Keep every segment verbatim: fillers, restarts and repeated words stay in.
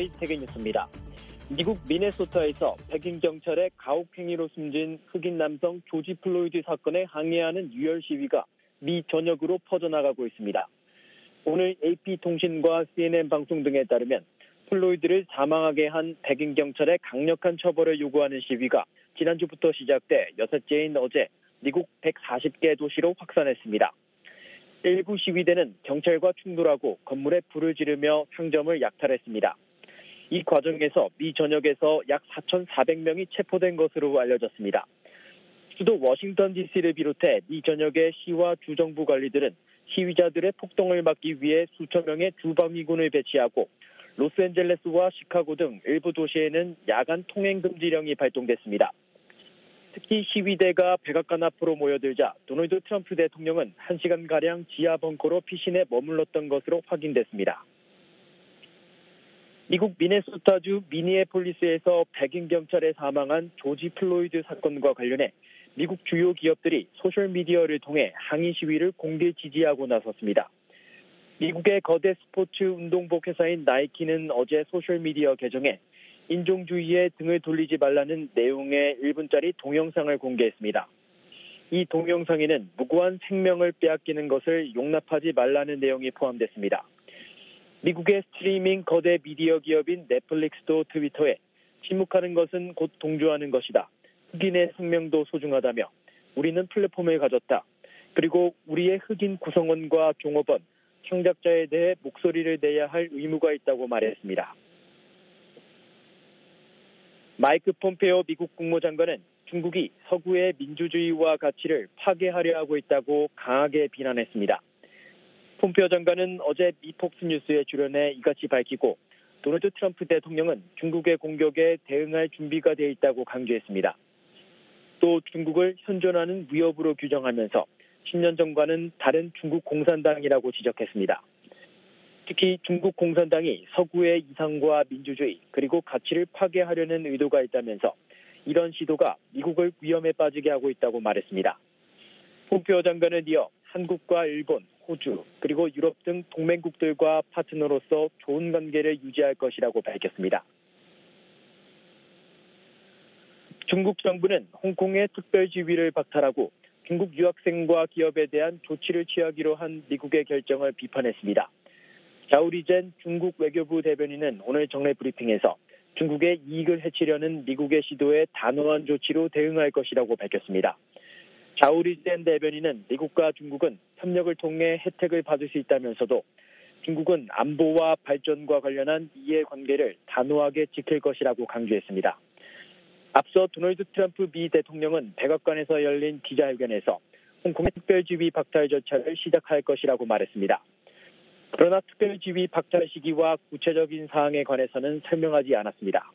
브이오에이 세계뉴스입니다. 미국 미네소타에서 백인 경찰의 가혹행위로 숨진 흑인 남성 조지 플로이드 사건에 항의하는 유혈 시위가 미 전역으로 퍼져나가고 있습니다. 오늘 에이피통신과 씨엔엔 방송 등에 따르면 플로이드를 사망하게 한 백인 경찰의 강력한 처벌을 요구하는 시위가 지난주부터 시작돼 여섯째인 어제 미국 백사십 개 도시로 확산했습니다. 일부 시위대는 경찰과 충돌하고 건물에 불을 지르며 상점을 약탈했습니다. 이 과정에서 미 전역에서 약 사천사백 명이 체포된 것으로 알려졌습니다. 수도 워싱턴 디씨를 비롯해 미 전역의 시와 주정부 관리들은 시위자들의 폭동을 막기 위해 수천 명의 주방위군을 배치하고 로스앤젤레스와 시카고 등 일부 도시에는 야간 통행 금지령이 발동됐습니다. 특히 시위대가 백악관 앞으로 모여들자 도널드 트럼프 대통령은 한 시간가량 지하 벙커로 피신해 머물렀던 것으로 확인됐습니다. 미국 미네소타주 미니애폴리스에서 백인 경찰에 사망한 조지 플로이드 사건과 관련해 미국 주요 기업들이 소셜미디어를 통해 항의 시위를 공개 지지하고 나섰습니다. 미국의 거대 스포츠 운동복 회사인 나이키는 어제 소셜미디어 계정에 인종주의에 등을 돌리지 말라는 내용의 일 분짜리 동영상을 공개했습니다. 이 동영상에는 무고한 생명을 빼앗기는 것을 용납하지 말라는 내용이 포함됐습니다. 미국의 스트리밍 거대 미디어 기업인 넷플릭스도 트위터에 침묵하는 것은 곧 동조하는 것이다. 흑인의 생명도 소중하다며 우리는 플랫폼을 가졌다. 그리고 우리의 흑인 구성원과 종업원, 창작자에 대해 목소리를 내야 할 의무가 있다고 말했습니다. 마이크 폼페오 미국 국무장관은 중국이 서구의 민주주의와 가치를 파괴하려 하고 있다고 강하게 비난했습니다. 폼페오 장관은 어제 미 폭스뉴스에 출연해 이같이 밝히고 도널드 트럼프 대통령은 중국의 공격에 대응할 준비가 되어 있다고 강조했습니다. 또 중국을 현존하는 위협으로 규정하면서 십 년 전과는 다른 중국 공산당이라고 지적했습니다. 특히 중국 공산당이 서구의 이상과 민주주의 그리고 가치를 파괴하려는 의도가 있다면서 이런 시도가 미국을 위험에 빠지게 하고 있다고 말했습니다. 폼페오 장관은 이어 한국과 일본, 호주 그리고 유럽 등 동맹국들과 파트너로서 좋은 관계를 유지할 것이라고 밝혔습니다. 중국 정부는 홍콩의 특별지위를 박탈하고 중국 유학생과 기업에 대한 조치를 취하기로 한 미국의 결정을 비판했습니다. 자오리젠 중국 외교부 대변인은 오늘 정례 브리핑에서 중국의 이익을 해치려는 미국의 시도에 단호한 조치로 대응할 것이라고 밝혔습니다. 자오리젠 대변인은 미국과 중국은 협력을 통해 혜택을 받을 수 있다면서도 중국은 안보와 발전과 관련한 이해관계를 단호하게 지킬 것이라고 강조했습니다. 앞서 도널드 트럼프 미 대통령은 백악관에서 열린 기자회견에서 홍콩의 특별지위 박탈 절차를 시작할 것이라고 말했습니다. 그러나 특별지위 박탈 시기와 구체적인 사항에 관해서는 설명하지 않았습니다.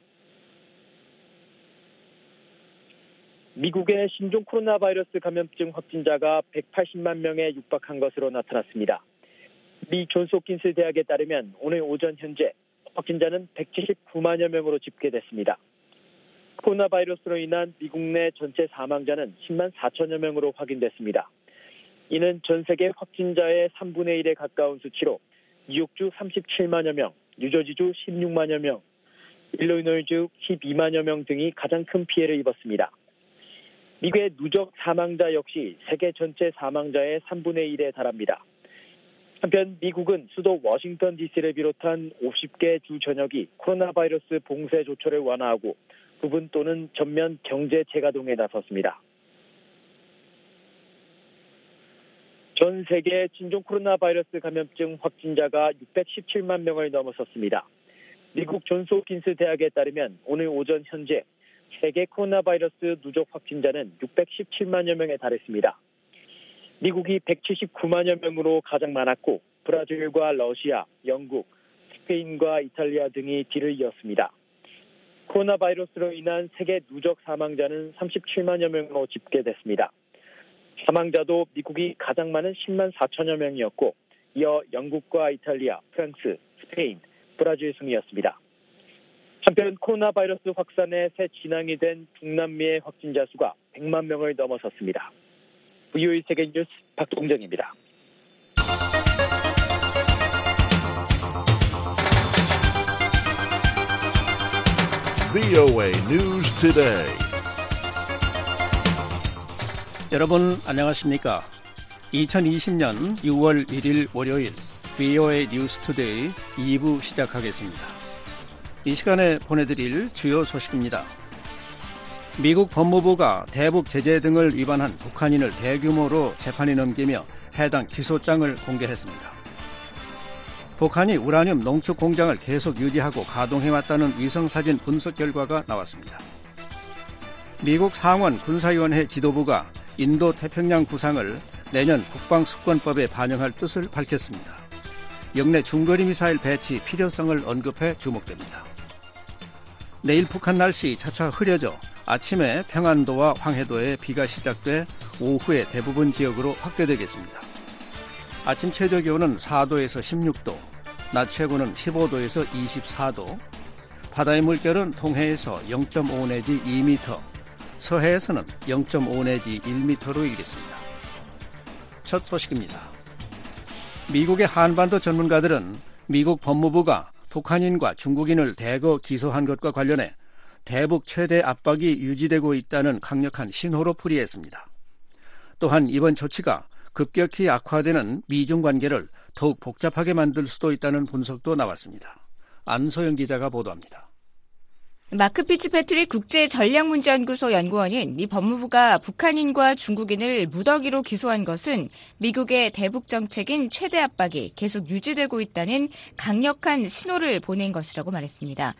미국의 신종 코로나 바이러스 감염증 확진자가 백팔십만 명에 육박한 것으로 나타났습니다. 미 존스홉킨스 대학에 따르면 오늘 오전 현재 확진자는 백칠십구만여 명으로 집계됐습니다. 코로나 바이러스로 인한 미국 내 전체 사망자는 십만 사천여 명으로 확인됐습니다. 이는 전 세계 확진자의 삼분의 일에 가까운 수치로 뉴욕주 삼십칠만여 명, 뉴저지주 십육만여 명, 일리노이주 십이만여 명 등이 가장 큰 피해를 입었습니다. 미국의 누적 사망자 역시 세계 전체 사망자의 삼분의 일에 달합니다. 한편 미국은 수도 워싱턴 디씨를 비롯한 오십 개 주 전역이 코로나 바이러스 봉쇄 조처를 완화하고 부분 또는 전면 경제 재가동에 나섰습니다. 전 세계 신종 코로나 바이러스 감염증 확진자가 육백십칠만 명을 넘어섰습니다. 미국 존스홉킨스 대학에 따르면 오늘 오전 현재 세계 코로나 바이러스 누적 확진자는 육백십칠만여 명에 달했습니다. 미국이 백칠십구만여 명으로 가장 많았고 브라질과 러시아, 영국, 스페인과 이탈리아 등이 뒤를 이었습니다. 코로나 바이러스로 인한 세계 누적 사망자는 삼십칠만여 명으로 집계됐습니다. 사망자도 미국이 가장 많은 십만 사천여 명이었고 이어 영국과 이탈리아, 프랑스, 스페인, 브라질 순이었습니다. 한편 코로나 바이러스 확산의 새 진앙이 된 중남미의 확진자 수가 백만 명을 넘어섰습니다. 브이오에이 세계뉴스 박동정입니다. 브이오에이 News Today. 여러분 안녕하십니까? 이천이십 년 유월 일일 월요일 브이오에이 뉴스 투데이 이 부 시작하겠습니다. 이 시간에 보내드릴 주요 소식입니다. 미국 법무부가 대북 제재 등을 위반한 북한인을 대규모로 재판에 넘기며 해당 기소장을 공개했습니다. 북한이 우라늄 농축 공장을 계속 유지하고 가동해왔다는 위성사진 분석 결과가 나왔습니다. 미국 상원 군사위원회 지도부가 인도 태평양 구상을 내년 국방수권법에 반영할 뜻을 밝혔습니다. 영내 중거리 미사일 배치 필요성을 언급해 주목됩니다. 내일 북한 날씨 차차 흐려져 아침에 평안도와 황해도에 비가 시작돼 오후에 대부분 지역으로 확대되겠습니다. 아침 최저기온은 사 도에서 십육 도, 낮 최고는 십오 도에서 이십사 도, 바다의 물결은 동해에서 영 점 오 내지 이 미터, 서해에서는 영 점 오 내지 일 미터로 일겠습니다. 첫 소식입니다. 미국의 한반도 전문가들은 미국 법무부가 북한인과 중국인을 대거 기소한 것과 관련해 대북 최대 압박이 유지되고 있다는 강력한 신호로 풀이했습니다. 또한 이번 조치가 급격히 악화되는 미중 관계를 더욱 복잡하게 만들 수도 있다는 분석도 나왔습니다. 안소영 기자가 보도합니다. 마크 피츠패트릭 국제전략문제연구소 연구원은 미 법무부가 북한인과 중국인을 무더기로 기소한 것은 미국의 대북 정책인 최대 압박이 계속 유지되고 있다는 강력한 신호를 보낸 것이라고 말했습니다.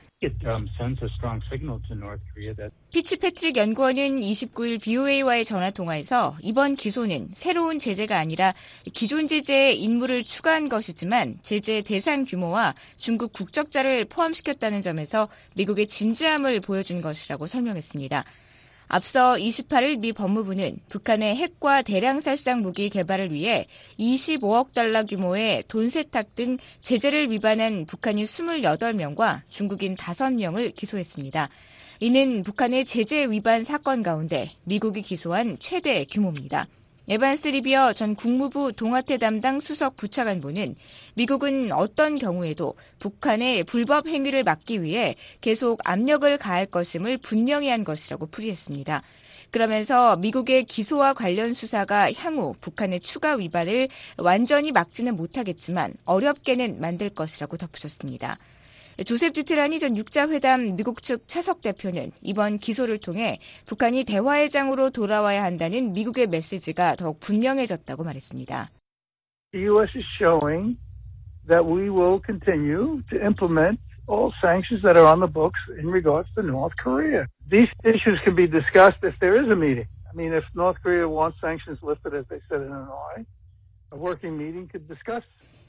피츠패트릭 연구원은 이십구일 브이오에이와의 전화통화에서 이번 기소는 새로운 제재가 아니라 기존 제재에 인물을 추가한 것이지만 제재 대상 규모와 중국 국적자를 포함시켰다는 점에서 미국의 진지함을 보여준 것이라고 설명했습니다. 앞서 이십팔일 미 법무부는 북한의 핵과 대량 살상 무기 개발을 위해 이십오억 달러 규모의 돈 세탁 등 제재를 위반한 북한인 이십팔 명과 중국인 다섯 명을 기소했습니다. 이는 북한의 제재 위반 사건 가운데 미국이 기소한 최대 규모입니다. 에반스 리비어 전 국무부 동아태 담당 수석 부차관보는 미국은 어떤 경우에도 북한의 불법 행위를 막기 위해 계속 압력을 가할 것임을 분명히 한 것이라고 풀이했습니다. 그러면서 미국의 기소와 관련 수사가 향후 북한의 추가 위반을 완전히 막지는 못하겠지만 어렵게는 만들 것이라고 덧붙였습니다. 조셉 듀테라니 전 육자회담 미국 측 차석 대표는 이번 기소를 통해 북한이 대화의 장으로 돌아와야 한다는 미국의 메시지가 더욱 분명해졌다고 말했습니다. The U S is showing that we will continue to implement all sanctions that are on the books in regards to North Korea. These issues can be discussed if there is a meeting. I mean, if North Korea wants sanctions lifted, as they said in Hanoi, a working meeting could discuss.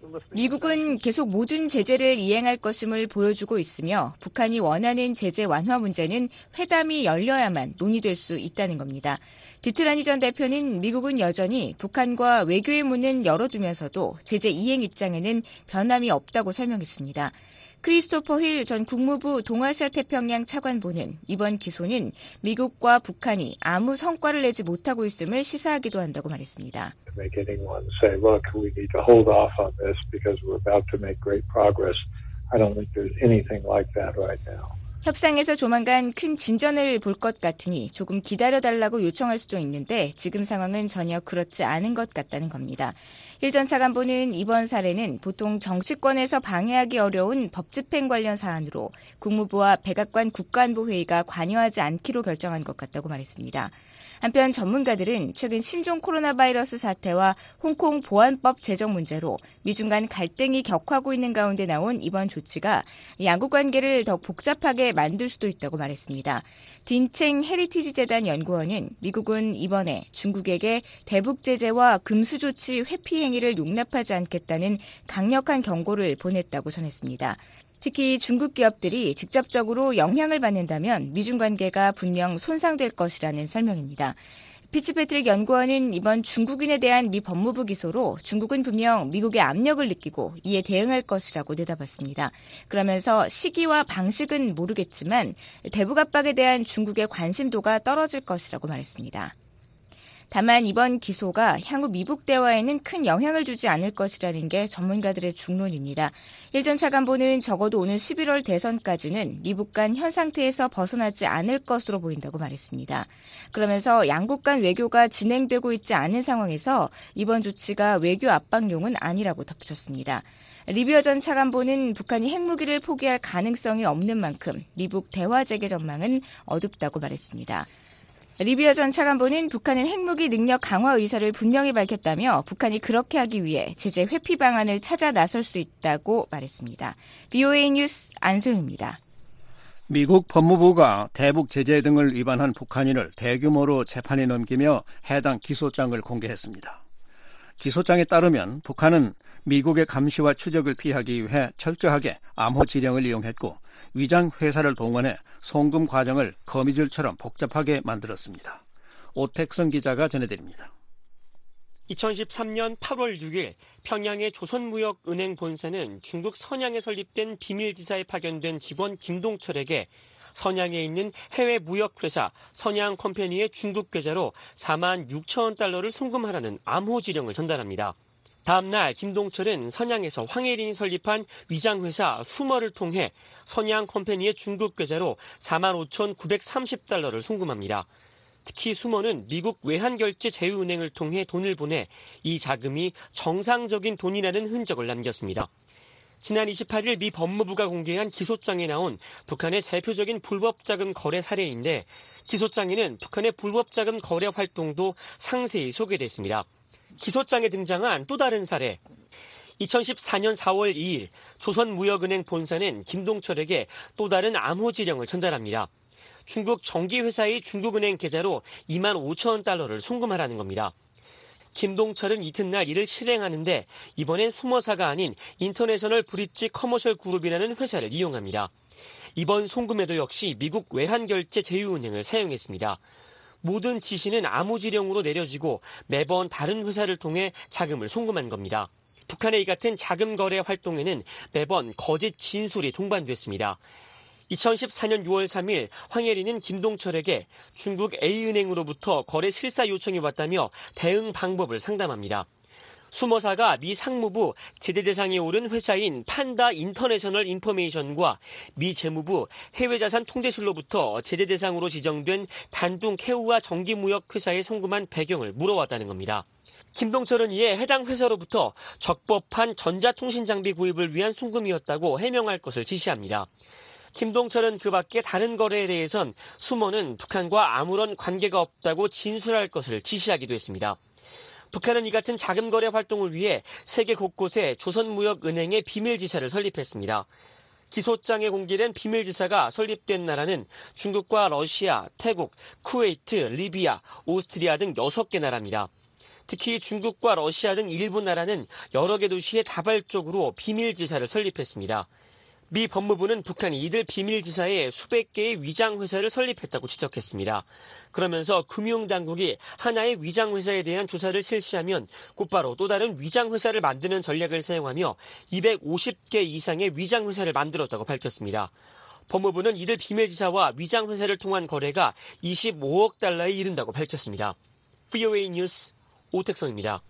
미국은 계속 모든 제재를 이행할 것임을 보여주고 있으며 북한이 원하는 제재 완화 문제는 회담이 열려야만 논의될 수 있다는 겁니다. 디트라니 전 대표는 미국은 여전히 북한과 외교의 문은 열어두면서도 제재 이행 입장에는 변함이 없다고 설명했습니다. 크리스토퍼 힐 전 국무부 동아시아 태평양 차관보는 이번 기소는 미국과 북한이 아무 성과를 내지 못하고 있음을 시사하기도 한다고 말했습니다. Make anyone say, look, we need to hold off on this because we're about to make great progress. I don't think there's anything like that right now. 협상에서 조만간 큰 진전을 볼 것 같으니 조금 기다려달라고 요청할 수도 있는데 지금 상황은 전혀 그렇지 않은 것 같다는 겁니다. 힐 전 차관보는 이번 사례는 보통 정치권에서 방해하기 어려운 법 집행 관련 사안으로 국무부와 백악관 국가안보회의가 관여하지 않기로 결정한 것 같다고 말했습니다. 한편 전문가들은 최근 신종 코로나 바이러스 사태와 홍콩 보안법 제정 문제로 미중 간 갈등이 격화하고 있는 가운데 나온 이번 조치가 양국 관계를 더 복잡하게 만들 수도 있다고 말했습니다. 딘챙 헤리티지 재단 연구원은 미국은 이번에 중국에게 대북 제재와 금수 조치 회피 행위를 용납하지 않겠다는 강력한 경고를 보냈다고 전했습니다. 특히 중국 기업들이 직접적으로 영향을 받는다면 미중 관계가 분명 손상될 것이라는 설명입니다. 피츠패트릭 연구원은 이번 중국인에 대한 미 법무부 기소로 중국은 분명 미국의 압력을 느끼고 이에 대응할 것이라고 내다봤습니다. 그러면서 시기와 방식은 모르겠지만 대북 압박에 대한 중국의 관심도가 떨어질 것이라고 말했습니다. 다만 이번 기소가 향후 미북 대화에는 큰 영향을 주지 않을 것이라는 게 전문가들의 중론입니다. 일 전 차관보는 적어도 오는 십일월 대선까지는 미북 간 현 상태에서 벗어나지 않을 것으로 보인다고 말했습니다. 그러면서 양국 간 외교가 진행되고 있지 않은 상황에서 이번 조치가 외교 압박용은 아니라고 덧붙였습니다. 리비어 전 차관보는 북한이 핵무기를 포기할 가능성이 없는 만큼 미북 대화 재개 전망은 어둡다고 말했습니다. 리비어 전 차관보는 북한은 핵무기 능력 강화 의사를 분명히 밝혔다며 북한이 그렇게 하기 위해 제재 회피 방안을 찾아 나설 수 있다고 말했습니다. 브이오에이 뉴스 안소영입니다. 미국 법무부가 대북 제재 등을 위반한 북한인을 대규모로 재판에 넘기며 해당 기소장을 공개했습니다. 기소장에 따르면 북한은 미국의 감시와 추적을 피하기 위해 철저하게 암호 지령을 이용했고 위장 회사를 동원해 송금 과정을 거미줄처럼 복잡하게 만들었습니다. 오택성 기자가 전해드립니다. 이천십삼 년 팔월 육일 평양의 조선무역은행 본사는 중국 선양에 설립된 비밀지사에 파견된 직원 김동철에게 선양에 있는 해외 무역회사 선양컴퍼니의 중국 계좌로 사만 육천 달러를 송금하라는 암호 지령을 전달합니다. 다음 날 김동철은 선양에서 황혜린이 설립한 위장회사 수머를 통해 선양컴퍼니의 중국 계좌로 사만 오천구백삼십 달러를 송금합니다. 특히 수머는 미국 외환결제 제휴은행을 통해 돈을 보내 이 자금이 정상적인 돈이라는 흔적을 남겼습니다. 지난 이십팔일 미 법무부가 공개한 기소장에 나온 북한의 대표적인 불법자금 거래 사례인데 기소장에는 북한의 불법자금 거래 활동도 상세히 소개됐습니다. 기소장에 등장한 또 다른 사례. 이천십사 년 사월 이일 조선무역은행 본사는 김동철에게 또 다른 암호 지령을 전달합니다. 중국 정기회사의 중국은행 계좌로 이만 오천 달러를 송금하라는 겁니다. 김동철은 이튿날 이를 실행하는데 이번엔 수머사가 아닌 인터내셔널 브릿지 커머셜 그룹이라는 회사를 이용합니다. 이번 송금에도 역시 미국 외환결제 제휴은행을 사용했습니다. 모든 지시는 암호지령으로 내려지고 매번 다른 회사를 통해 자금을 송금한 겁니다. 북한의 이 같은 자금 거래 활동에는 매번 거짓 진술이 동반됐습니다. 이천십사 년 유월 삼일 황혜린은 김동철에게 중국 A은행으로부터 거래 실사 요청이 왔다며 대응 방법을 상담합니다. 수머사가 미 상무부 제재 대상에 오른 회사인 판다 인터내셔널 인포메이션과 미 재무부 해외자산 통제실로부터 제재 대상으로 지정된 단둥 캐우와 정기무역 회사에 송금한 배경을 물어왔다는 겁니다. 김동철은 이에 해당 회사로부터 적법한 전자통신 장비 구입을 위한 송금이었다고 해명할 것을 지시합니다. 김동철은 그 밖에 다른 거래에 대해선 수머는 북한과 아무런 관계가 없다고 진술할 것을 지시하기도 했습니다. 북한은 이 같은 자금 거래 활동을 위해 세계 곳곳에 조선무역은행의 비밀지사를 설립했습니다. 기소장에 공개된 비밀지사가 설립된 나라는 중국과 러시아, 태국, 쿠웨이트, 리비아, 오스트리아 등 여섯 개 나라입니다. 특히 중국과 러시아 등 일부 나라는 여러 개 도시에 다발적으로 비밀지사를 설립했습니다. 미 법무부는 북한이 이들 비밀지사에 수백 개의 위장회사를 설립했다고 지적했습니다. 그러면서 금융당국이 하나의 위장회사에 대한 조사를 실시하면 곧바로 또 다른 위장회사를 만드는 전략을 사용하며 이백오십 개 이상의 위장회사를 만들었다고 밝혔습니다. 법무부는 이들 비밀지사와 위장회사를 통한 거래가 이십오억 달러에 이른다고 밝혔습니다. 브이오에이 뉴스 오택성입니다.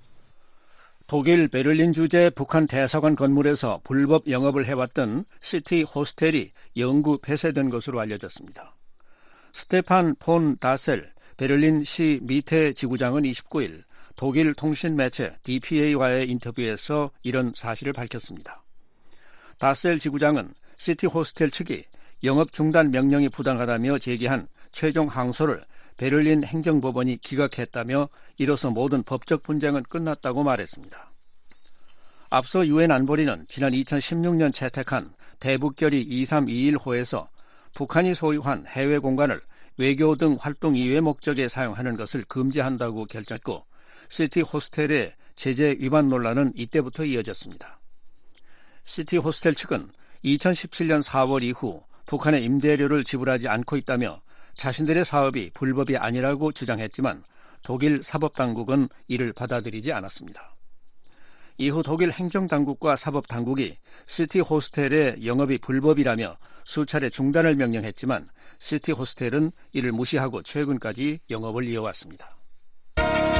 독일 베를린 주재 북한 대사관 건물에서 불법 영업을 해왔던 시티 호스텔이 영구 폐쇄된 것으로 알려졌습니다. 스테판 폰 다셀 베를린 시 미테 지구장은 이십구일 독일 통신 매체 디피에이와의 인터뷰에서 이런 사실을 밝혔습니다. 다셀 지구장은 시티 호스텔 측이 영업 중단 명령이 부당하다며 제기한 최종 항소를 베를린 행정법원이 기각했다며 이로써 모든 법적 분쟁은 끝났다고 말했습니다. 앞서 유엔 안보리는 지난 이천십육 년 채택한 대북결의 이삼이일 호에서 북한이 소유한 해외 공간을 외교 등 활동 이외 목적에 사용하는 것을 금지한다고 결정했고 시티 호스텔의 제재 위반 논란은 이때부터 이어졌습니다. 시티 호스텔 측은 이천십칠 년 사월 이후 북한의 임대료를 지불하지 않고 있다며 자신들의 사업이 불법이 아니라고 주장했지만 독일 사법당국은 이를 받아들이지 않았습니다. 이후 독일 행정당국과 사법당국이 시티 호스텔의 영업이 불법이라며 수차례 중단을 명령했지만 시티 호스텔은 이를 무시하고 최근까지 영업을 이어왔습니다.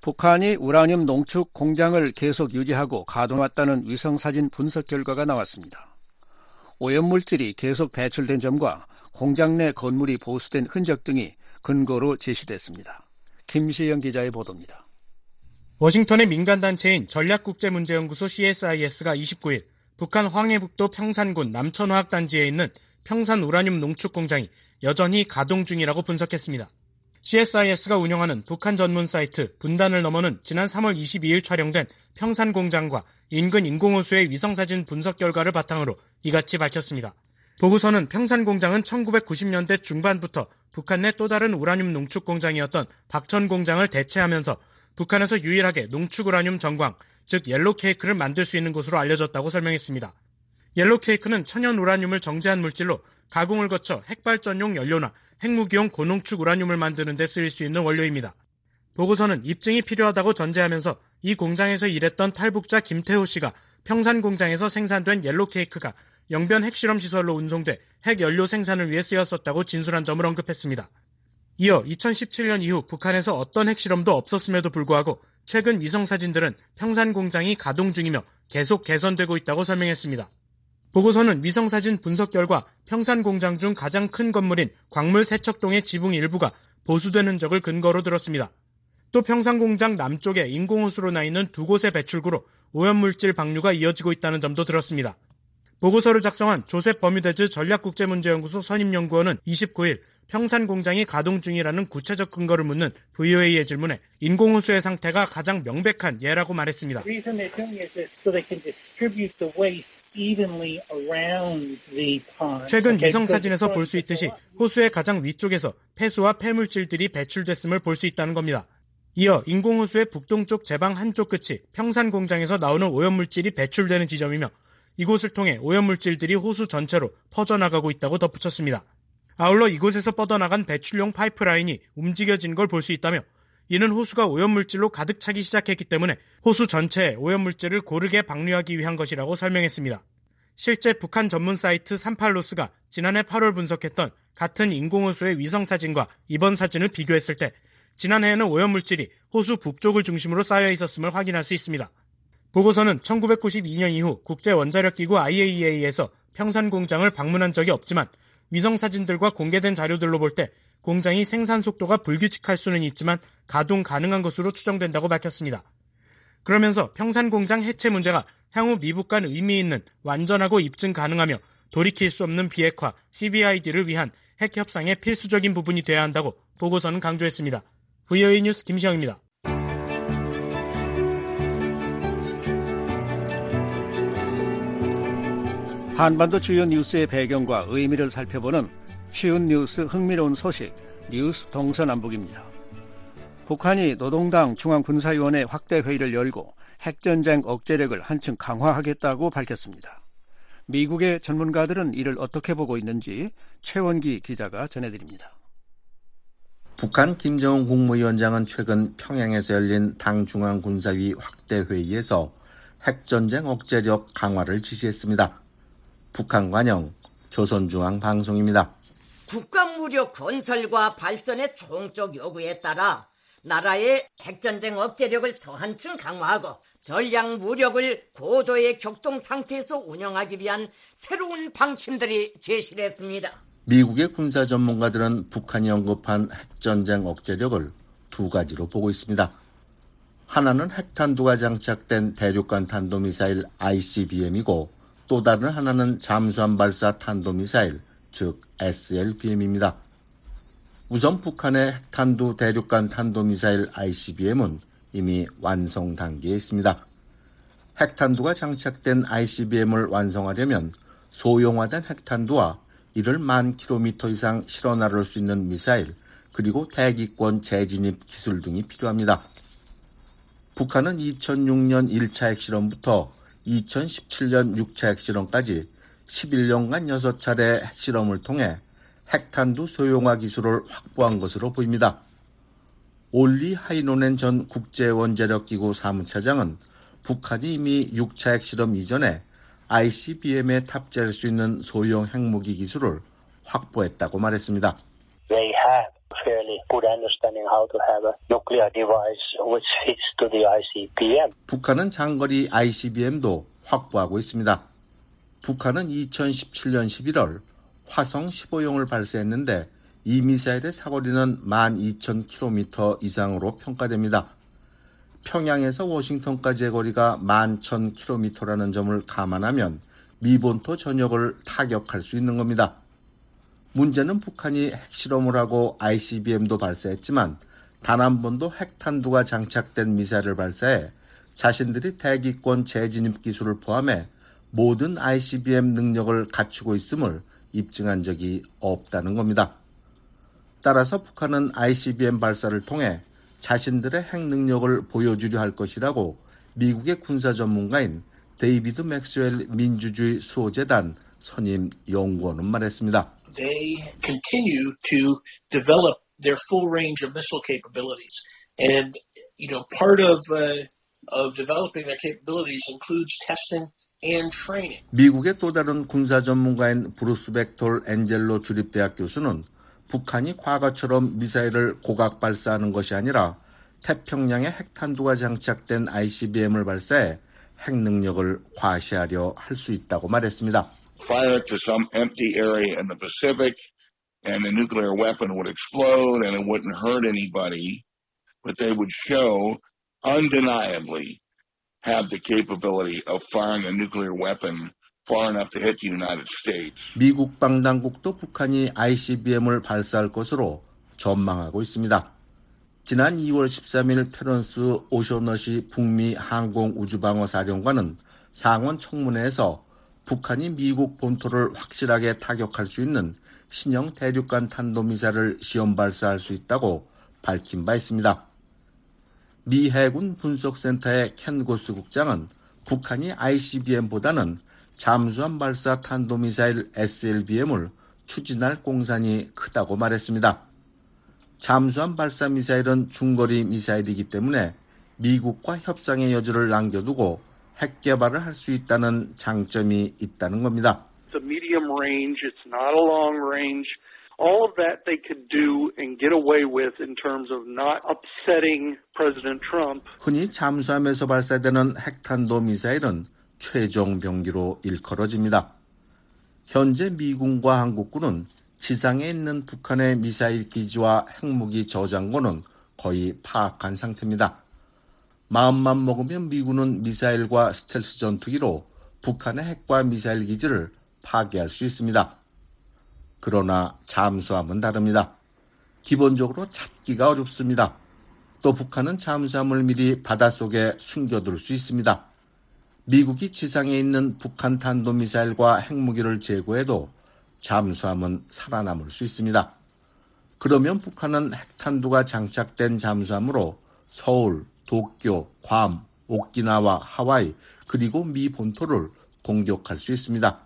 북한이 우라늄 농축 공장을 계속 유지하고 가동해왔다는 위성사진 분석 결과가 나왔습니다. 오염물질이 계속 배출된 점과 공장 내 건물이 보수된 흔적 등이 근거로 제시됐습니다. 김시영 기자의 보도입니다. 워싱턴의 민간단체인 전략국제문제연구소 씨에스아이에스가 이십구일 북한 황해북도 평산군 남천화학단지에 있는 평산 우라늄 농축 공장이 여전히 가동 중이라고 분석했습니다. 씨에스아이에스가 운영하는 북한 전문 사이트 분단을 넘어는 지난 삼월 이십이일 촬영된 평산 공장과 인근 인공호수의 위성사진 분석 결과를 바탕으로 이같이 밝혔습니다. 보고서는 평산 공장은 천구백구십 년대 중반부터 북한 내 또 다른 우라늄 농축 공장이었던 박천 공장을 대체하면서 북한에서 유일하게 농축 우라늄 정광, 즉 옐로우 케이크를 만들 수 있는 곳으로 알려졌다고 설명했습니다. 옐로우 케이크는 천연 우라늄을 정제한 물질로 가공을 거쳐 핵발전용 연료나 핵무기용 고농축 우라늄을 만드는 데 쓰일 수 있는 원료입니다. 보고서는 입증이 필요하다고 전제하면서 이 공장에서 일했던 탈북자 김태호 씨가 평산 공장에서 생산된 옐로우 케이크가 영변 핵실험 시설로 운송돼 핵연료 생산을 위해 쓰였었다고 진술한 점을 언급했습니다. 이어 이천십칠 년 이후 북한에서 어떤 핵실험도 없었음에도 불구하고 최근 위성사진들은 평산 공장이 가동 중이며 계속 개선되고 있다고 설명했습니다. 보고서는 위성사진 분석 결과 평산 공장 중 가장 큰 건물인 광물 세척동의 지붕 일부가 보수된 흔적을 근거로 들었습니다. 또 평산 공장 남쪽에 인공호수로 나 있는 두 곳의 배출구로 오염물질 방류가 이어지고 있다는 점도 들었습니다. 보고서를 작성한 조셉 버뮤데즈 전략국제문제연구소 선임연구원은 이십구일 평산 공장이 가동 중이라는 구체적 근거를 묻는 브이오에이의 질문에 인공호수의 상태가 가장 명백한 예라고 말했습니다. 최근 위성사진에서 볼 수 있듯이 호수의 가장 위쪽에서 폐수와 폐물질들이 배출됐음을 볼 수 있다는 겁니다. 이어 인공호수의 북동쪽 제방 한쪽 끝이 평산 공장에서 나오는 오염물질이 배출되는 지점이며 이곳을 통해 오염물질들이 호수 전체로 퍼져나가고 있다고 덧붙였습니다. 아울러 이곳에서 뻗어나간 배출용 파이프라인이 움직여진 걸 볼 수 있다며 이는 호수가 오염물질로 가득 차기 시작했기 때문에 호수 전체에 오염물질을 고르게 방류하기 위한 것이라고 설명했습니다. 실제 북한 전문 사이트 삼팔로스가 지난해 팔월 분석했던 같은 인공호수의 위성사진과 이번 사진을 비교했을 때 지난해에는 오염물질이 호수 북쪽을 중심으로 쌓여 있었음을 확인할 수 있습니다. 보고서는 천구백구십이 년 이후 국제원자력기구 아이에이이에이에서 평산 공장을 방문한 적이 없지만 위성사진들과 공개된 자료들로 볼 때 공장이 생산 속도가 불규칙할 수는 있지만 가동 가능한 것으로 추정된다고 밝혔습니다. 그러면서 평산 공장 해체 문제가 향후 미북 간 의미 있는 완전하고 입증 가능하며 돌이킬 수 없는 비핵화 씨비아이디를 위한 핵협상의 필수적인 부분이 돼야 한다고 보고서는 강조했습니다. 브이오에이 뉴스 김시영입니다. 한반도 주요 뉴스의 배경과 의미를 살펴보는 쉬운 뉴스 흥미로운 소식 뉴스 동서남북입니다. 북한이 노동당 중앙군사위원회 확대 회의를 열고 핵전쟁 억제력을 한층 강화하겠다고 밝혔습니다. 미국의 전문가들은 이를 어떻게 보고 있는지 최원기 기자가 전해드립니다. 북한 김정은 국무위원장은 최근 평양에서 열린 당 중앙군사위 확대 회의에서 핵전쟁 억제력 강화를 지시했습니다. 북한 관영 조선중앙방송입니다. 국가무력 건설과 발전의 종적 요구에 따라 나라의 핵전쟁 억제력을 더 한층 강화하고 전략 무력을 고도의 격동 상태에서 운영하기 위한 새로운 방침들이 제시됐습니다. 미국의 군사 전문가들은 북한이 언급한 핵전쟁 억제력을 두 가지로 보고 있습니다. 하나는 핵탄두가 장착된 대륙간 탄도미사일 아이씨비엠이고 또 다른 하나는 잠수함 발사 탄도미사일, 즉 에스엘비엠입니다. 우선 북한의 핵탄두 대륙간 탄도미사일 아이씨비엠은 이미 완성 단계에 있습니다. 핵탄두가 장착된 아이씨비엠을 완성하려면 소형화된 핵탄두와 이를 만 킬로미터 이상 실어 나를 수 있는 미사일, 그리고 대기권 재진입 기술 등이 필요합니다. 북한은 이천육 년 일 차 핵실험부터 이천십칠 년 육 차 핵실험까지 십일 년간 여섯 차례 핵실험을 통해 핵탄두 소형화 기술을 확보한 것으로 보입니다. 올리 하이노넨 전 국제원자력기구 사무차장은 북한이 이미 육 차 핵실험 이전에 아이씨비엠에 탑재할 수 있는 소형 핵무기 기술을 확보했다고 말했습니다. They have fairly good understanding how to have a nuclear device which fits to the 아이씨비엠. 북한은 장거리 아이씨비엠도 확보하고 있습니다. 북한은 이천십칠년 십일월 화성 십오형을 발사했는데 이 미사일의 사거리는 만 이천 킬로미터 이상으로 평가됩니다. 평양에서 워싱턴까지의 거리가 만 천 킬로미터라는 점을 감안하면 미 본토 전역을 타격할 수 있는 겁니다. 문제는 북한이 핵실험을 하고 아이씨비엠도 발사했지만 단 한 번도 핵탄두가 장착된 미사일을 발사해 자신들이 대기권 재진입 기술을 포함해 모든 아이씨비엠 능력을 갖추고 있음을 입증한 적이 없다는 겁니다. 따라서 북한은 아이씨비엠 발사를 통해 자신들의 핵 능력을 보여주려 할 것이라고 미국의 군사 전문가인 데이비드 맥스웰 민주주의 수호재단 선임 연구원은 말했습니다. They continue to develop their full range of missile capabilities, and you know part of uh, of developing their capabilities includes testing and training. 미국의 또 다른 군사 전문가인 브루스 벡톨 엔젤로 주립대학 교수는 북한이 과거처럼 미사일을 고각 발사하는 것이 아니라 태평양에 핵탄두가 장착된 아이씨비엠을 발사해 핵 능력을 과시하려 할 수 있다고 말했습니다. Fire to some empty area in the Pacific and the nuclear weapon would explode and it wouldn't hurt anybody, but they would show undeniably have the capability of firing a nuclear weapon far enough to hit the United States. 미국 방당국도 북한이 아이씨비엠을 발사할 것으로 전망하고 있습니다. 지난 이월 십삼일 테런스 오셔너시 북미 항공우주방어사령관은 상원 청문회에서 북한이 미국 본토를 확실하게 타격할 수 있는 신형 대륙간 탄도미사일을 시험 발사할 수 있다고 밝힌 바 있습니다. 미 해군 분석센터의 켄 고스 국장은 북한이 아이씨비엠보다는 잠수함 발사 탄도미사일 에스엘비엠을 추진할 공산이 크다고 말했습니다. 잠수함 발사 미사일은 중거리 미사일이기 때문에 미국과 협상의 여지를 남겨두고 핵 개발을 할 수 있다는 장점이 있다는 겁니다. It's a medium range, it's not a long range. All of that they could do and get away with in terms of not upsetting President Trump. 흔히 잠수함에서 발사되는 핵탄도 미사일은 최종 병기로 일컬어집니다. 현재 미군과 한국군은 지상에 있는 북한의 미사일 기지와 핵무기 저장고는 거의 파악한 상태입니다. 마음만 먹으면 미군은 미사일과 스텔스 전투기로 북한의 핵과 미사일 기지를 파괴할 수 있습니다. 그러나 잠수함은 다릅니다. 기본적으로 찾기가 어렵습니다. 또 북한은 잠수함을 미리 바닷속에 숨겨둘 수 있습니다. 미국이 지상에 있는 북한 탄도미사일과 핵무기를 제거해도 잠수함은 살아남을 수 있습니다. 그러면 북한은 핵탄두가 장착된 잠수함으로 서울, 도쿄, 괌, 오키나와, 하와이, 그리고 미 본토를 공격할 수 있습니다.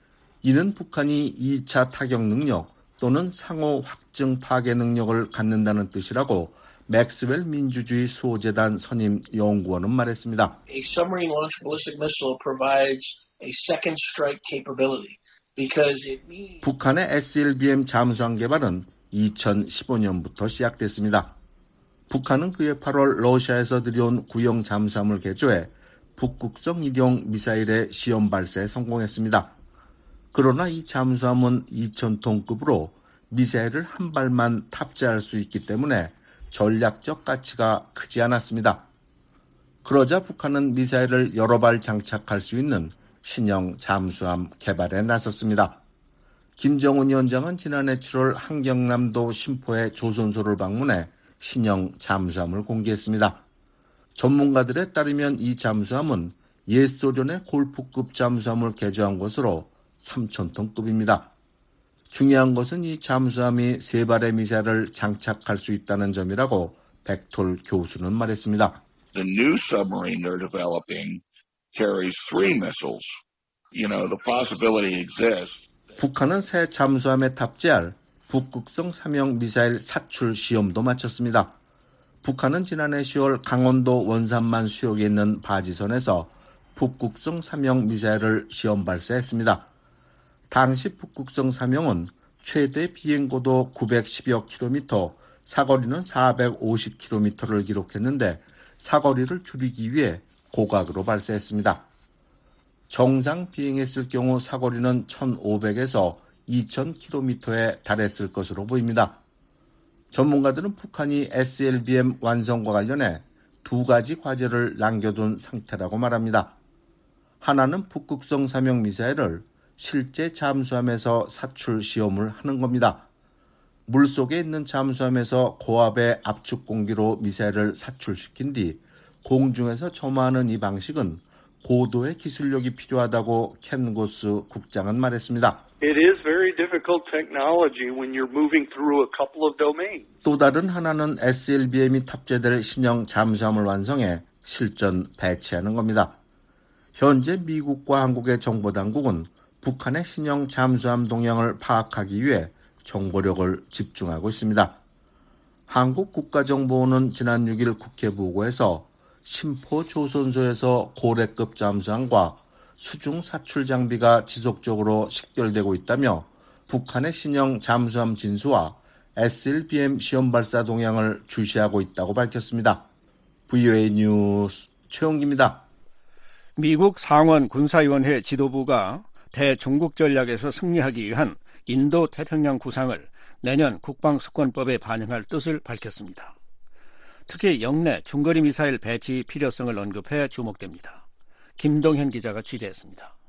이는 북한이 이차 타격 능력 또는 상호 확증 파괴 능력을 갖는다는 뜻이라고 맥스웰 민주주의 수호재단 선임 연구원은 말했습니다. A submarine launched ballistic missile provides a second strike capability because it means 북한의 에스엘비엠 잠수함 개발은 이천십오년부터 시작됐습니다. 북한은 그해 팔월 러시아에서 들여온 구형 잠수함을 개조해 북극성 일형 미사일의 시험 발사에 성공했습니다. 그러나 이 잠수함은 이천 톤급으로 미사일을 한 발만 탑재할 수 있기 때문에 전략적 가치가 크지 않았습니다. 그러자 북한은 미사일을 여러 발 장착할 수 있는 신형 잠수함 개발에 나섰습니다. 김정은 위원장은 지난해 칠월 한경남도 심포의 조선소를 방문해 신형 잠수함을 공개했습니다. 전문가들에 따르면 이 잠수함은 옛 소련의 골프급 잠수함을 개조한 것으로 삼천 톤급입니다. 중요한 것은 이 잠수함이 세 발의 미사일을 장착할 수 있다는 점이라고 벡톨 교수는 말했습니다. The new submarine they're developing carries three missiles. You know, the possibility exists. 북한은 새 잠수함에 탑재할 북극성 삼형 미사일 사출 시험도 마쳤습니다. 북한은 지난해 시월 강원도 원산만 수역에 있는 바지선에서 북극성 삼형 미사일을 시험 발사했습니다. 당시 북극성 삼형은 최대 비행고도 구백십여 킬로미터, 사거리는 사백오십 킬로미터를 기록했는데 사거리를 줄이기 위해 고각으로 발사했습니다. 정상 비행했을 경우 사거리는 천오백에서 이천 킬로미터에 달했을 것으로 보입니다. 전문가들은 북한이 에스엘비엠 완성과 관련해 두 가지 과제를 남겨둔 상태라고 말합니다. 하나는 북극성 삼형 미사일을 실제 잠수함에서 사출 시험을 하는 겁니다. 물속에 있는 잠수함에서 고압의 압축 공기로 미사일을 사출시킨 뒤 공중에서 점화하는 이 방식은 고도의 기술력이 필요하다고 켄 고스 국장은 말했습니다. It is very difficult technology when you're moving through a couple of domains. 또 다른 하나는 에스엘비엠이 탑재될 신형 잠수함을 완성해 실전 배치하는 겁니다. 현재 미국과 한국의 정보당국은 북한의 신형 잠수함 동향을 파악하기 위해 정보력을 집중하고 있습니다. 한국 국가정보원은 지난 육 일 국회 보고에서 심포조선소에서 고래급 잠수함과 수중 사출 장비가 지속적으로 식별되고 있다며 북한의 신형 잠수함 진수와 에스엘비엠 시험 발사 동향을 주시하고 있다고 밝혔습니다. 브이오에이 뉴스 최용기입니다. 미국 상원 군사위원회 지도부가 대중국 전략에서 승리하기 위한 인도 태평양 구상을 내년 국방수권법에 반영할 뜻을 밝혔습니다. 특히 영내 중거리 미사일 배치 필요성을 언급해 주목됩니다. 김동현 기자가 취재했습니다.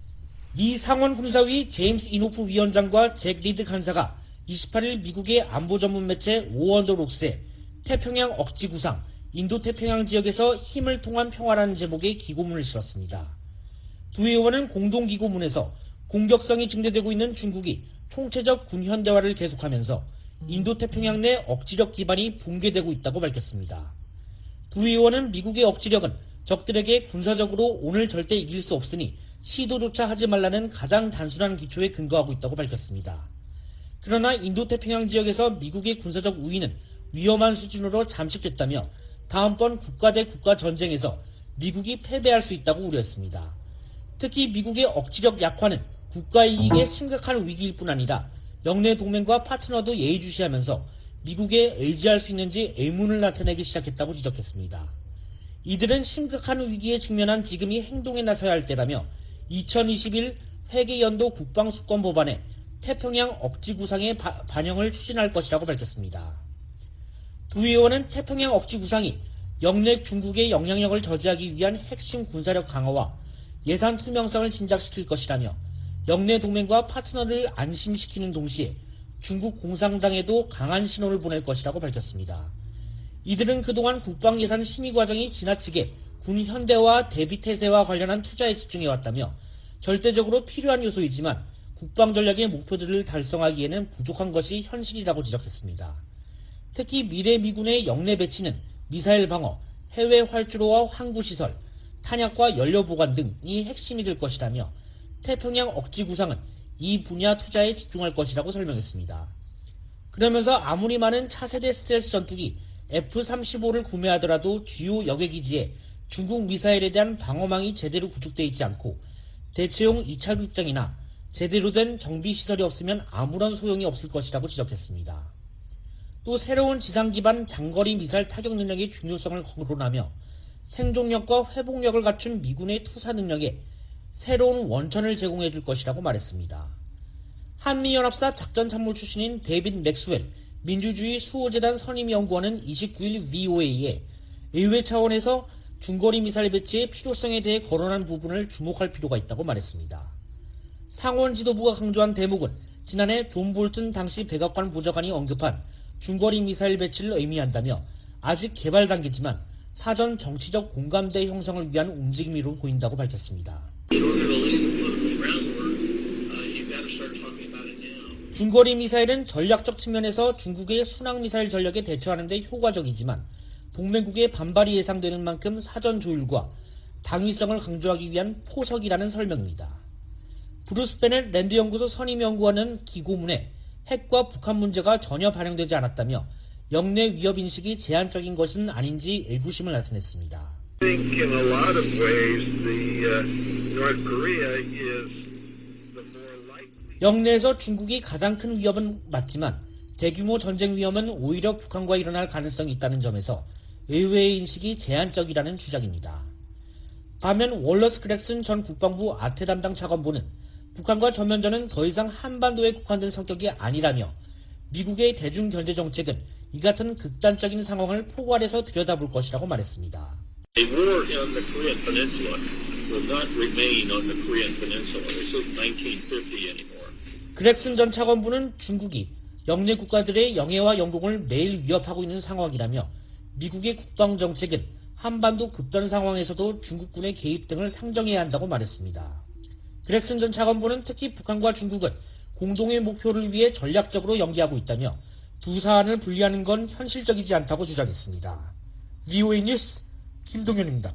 미 상원 군사위 제임스 이노프 위원장과 잭 리드 간사가 이십팔 일 미국의 안보 전문 매체 오언더록스에 태평양 억지 구상, 인도태평양 지역에서 힘을 통한 평화라는 제목의 기고문을 실었습니다. 두 의원은 공동기고문에서 공격성이 증대되고 있는 중국이 총체적 군현대화를 계속하면서 인도태평양 내 억지력 기반이 붕괴되고 있다고 밝혔습니다. 두 의원은 미국의 억지력은 적들에게 군사적으로 오늘 절대 이길 수 없으니 시도조차 하지 말라는 가장 단순한 기초에 근거하고 있다고 밝혔습니다. 그러나 인도태평양 지역에서 미국의 군사적 우위는 위험한 수준으로 잠식됐다며 다음번 국가 대 국가 전쟁에서 미국이 패배할 수 있다고 우려했습니다. 특히 미국의 억지력 약화는 국가 이익에 심각한 위기일 뿐 아니라 영내 동맹과 파트너도 예의주시하면서 미국에 의지할 수 있는지 의문을 나타내기 시작했다고 지적했습니다. 이들은 심각한 위기에 직면한 지금이 행동에 나서야 할 때라며 이천이십일 회계연도 국방수권 법안에 태평양 억지 구상의 바, 반영을 추진할 것이라고 밝혔습니다. 두 의원은 태평양 억지 구상이 영내 중국의 영향력을 저지하기 위한 핵심 군사력 강화와 예산 투명성을 진작시킬 것이라며 영내 동맹과 파트너를 안심시키는 동시에 중국 공산당에도 강한 신호를 보낼 것이라고 밝혔습니다. 이들은 그동안 국방예산 심의 과정이 지나치게 군 현대화 대비 태세와 관련한 투자에 집중해왔다며 절대적으로 필요한 요소이지만 국방전략의 목표들을 달성하기에는 부족한 것이 현실이라고 지적했습니다. 특히 미래 미군의 영내 배치는 미사일 방어, 해외 활주로와 항구시설, 탄약과 연료 보관 등이 핵심이 될 것이라며 태평양 억지 구상은 이 분야 투자에 집중할 것이라고 설명했습니다. 그러면서 아무리 많은 차세대 스텔스 전투기 에프 삼십오를 구매하더라도 주요 여객기지에 중국 미사일에 대한 방어망이 제대로 구축되어 있지 않고 대체용 이차육장이나 제대로 된 정비시설이 없으면 아무런 소용이 없을 것이라고 지적했습니다. 또 새로운 지상 기반 장거리 미사일 타격 능력의 중요성을 거론하며 생존력과 회복력을 갖춘 미군의 투사 능력에 새로운 원천을 제공해 줄 것이라고 말했습니다. 한미연합사 작전참모 출신인 데이빗 맥스웰 민주주의 수호재단 선임연구원은 이십구 일 브이오에이에 의회 차원에서 중거리 미사일 배치의 필요성에 대해 거론한 부분을 주목할 필요가 있다고 말했습니다. 상원 지도부가 강조한 대목은 지난해 존 볼튼 당시 백악관 보좌관이 언급한 중거리 미사일 배치를 의미한다며 아직 개발 단계지만 사전 정치적 공감대 형성을 위한 움직임으로 보인다고 밝혔습니다. 중거리 미사일은 전략적 측면에서 중국의 순항미사일 전력에 대처하는 데 효과적이지만 동맹국의 반발이 예상되는 만큼 사전 조율과 당위성을 강조하기 위한 포석이라는 설명입니다. 브루스 베넷 랜드연구소 선임연구원은 기고문에 핵과 북한 문제가 전혀 반영되지 않았다며 영내 위협인식이 제한적인 것은 아닌지 의구심을 나타냈습니다. I think in a lot of ways the uh, North Korea is the more likely 영내에서 중국이 가장 큰 위협은 맞지만 대규모 전쟁 위험은 오히려 북한과 일어날 가능성이 있다는 점에서 의회의 인식이 제한적이라는 주장입니다. 반면 월러스 그렉슨 전 국방부 아태 담당 차관보는 북한과 전면전은 더 이상 한반도에 국한된 성격이 아니라며 미국의 대중 견제 정책은 이 같은 극단적인 상황을 포괄해서 들여다볼 것이라고 말했습니다. A war on the Korean Peninsula will not remain on the Korean Peninsula. This is nineteen fifty anymore. 그렉슨 전 차관보는 중국이 영내 국가들의 영해와 영공을 매일 위협하고 있는 상황이라며 미국의 국방 정책은 한반도 급변 상황에서도 중국군의 개입 등을 상정해야 한다고 말했습니다. 그렉슨 전 차관보는 특히 북한과 중국은 공동의 목표를 위해 전략적으로 연계하고 있다며 두 사안을 분리하는 건 현실적이지 않다고 주장했습니다. 브이오에이 뉴스 김동현입니다.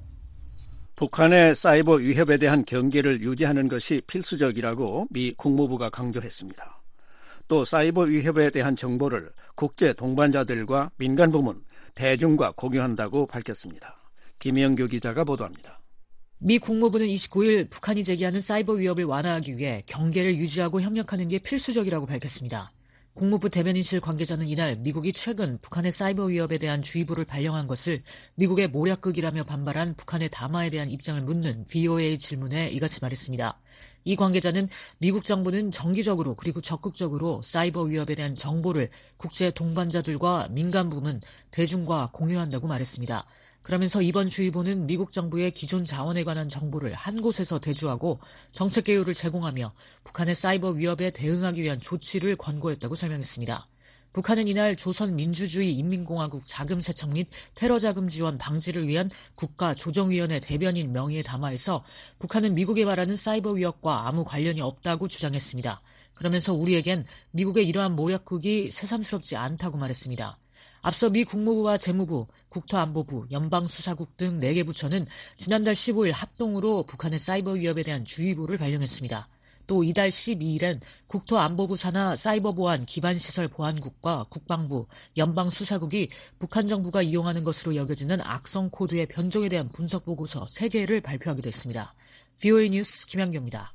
북한의 사이버 위협에 대한 경계를 유지하는 것이 필수적이라고 미 국무부가 강조했습니다. 또 사이버 위협에 대한 정보를 국제 동반자들과 민간 부문, 대중과 공유한다고 밝혔습니다. 김영규 기자가 보도합니다. 미 국무부는 이십구일 북한이 제기하는 사이버 위협을 완화하기 위해 경계를 유지하고 협력하는 게 필수적이라고 밝혔습니다. 국무부 대변인실 관계자는 이날 미국이 최근 북한의 사이버 위협에 대한 주의보를 발령한 것을 미국의 모략극이라며 반발한 북한의 담화에 대한 입장을 묻는 브이오에이 질문에 이같이 말했습니다. 이 관계자는 미국 정부는 정기적으로 그리고 적극적으로 사이버 위협에 대한 정보를 국제 동반자들과 민간 부문, 대중과 공유한다고 말했습니다. 그러면서 이번 주의보는 미국 정부의 기존 자원에 관한 정보를 한 곳에서 대주하고 정책 개요를 제공하며 북한의 사이버 위협에 대응하기 위한 조치를 권고했다고 설명했습니다. 북한은 이날 조선민주주의인민공화국 자금세척 및 테러자금 지원 방지를 위한 국가조정위원회 대변인 명의의 담화에서 북한은 미국이 말하는 사이버 위협과 아무 관련이 없다고 주장했습니다. 그러면서 우리에겐 미국의 이러한 모략극이 새삼스럽지 않다고 말했습니다. 앞서 미 국무부와 재무부, 국토안보부, 연방수사국 등 네 개 부처는 지난달 십오일 합동으로 북한의 사이버 위협에 대한 주의보를 발령했습니다. 또 이달 십이일엔 국토안보부 산하 사이버보안 기반시설 보안국과 국방부, 연방수사국이 북한 정부가 이용하는 것으로 여겨지는 악성 코드의 변종에 대한 분석보고서 세 개를 발표하기도 했습니다. 브이오에이 뉴스 김양규입니다.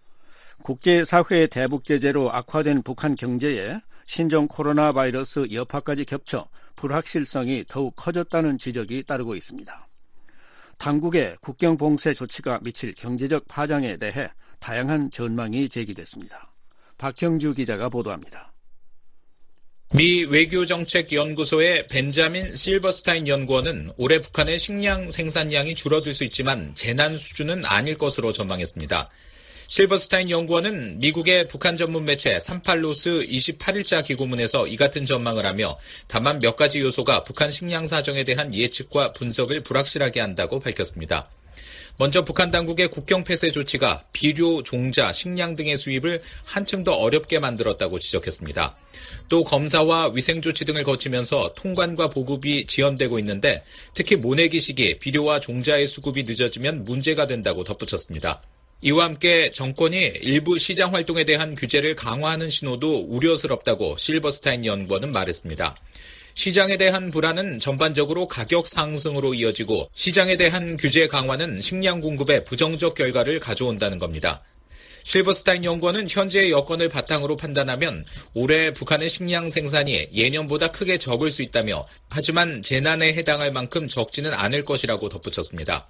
국제사회의 대북 제재로 악화된 북한 경제에 신종 코로나 바이러스 여파까지 겹쳐 불확실성이 더욱 커졌다는 지적이 따르고 있습니다. 당국의 국경 봉쇄 조치가 미칠 경제적 파장에 대해 다양한 전망이 제기됐습니다. 박형주 기자가 보도합니다. 미 외교정책연구소의 벤자민 실버스타인 연구원은 올해 북한의 식량 생산량이 줄어들 수 있지만 재난 수준은 아닐 것으로 전망했습니다. 실버스타인 연구원은 미국의 북한 전문 매체 삼팔로스 이십팔일자 기고문에서 이 같은 전망을 하며 다만 몇 가지 요소가 북한 식량 사정에 대한 예측과 분석을 불확실하게 한다고 밝혔습니다. 먼저 북한 당국의 국경 폐쇄 조치가 비료, 종자, 식량 등의 수입을 한층 더 어렵게 만들었다고 지적했습니다. 또 검사와 위생 조치 등을 거치면서 통관과 보급이 지연되고 있는데 특히 모내기 시기 비료와 종자의 수급이 늦어지면 문제가 된다고 덧붙였습니다. 이와 함께 정권이 일부 시장 활동에 대한 규제를 강화하는 신호도 우려스럽다고 실버스타인 연구원은 말했습니다. 시장에 대한 불안은 전반적으로 가격 상승으로 이어지고 시장에 대한 규제 강화는 식량 공급에 부정적 결과를 가져온다는 겁니다. 실버스타인 연구원은 현재의 여건을 바탕으로 판단하면 올해 북한의 식량 생산이 예년보다 크게 적을 수 있다며 하지만 재난에 해당할 만큼 적지는 않을 것이라고 덧붙였습니다.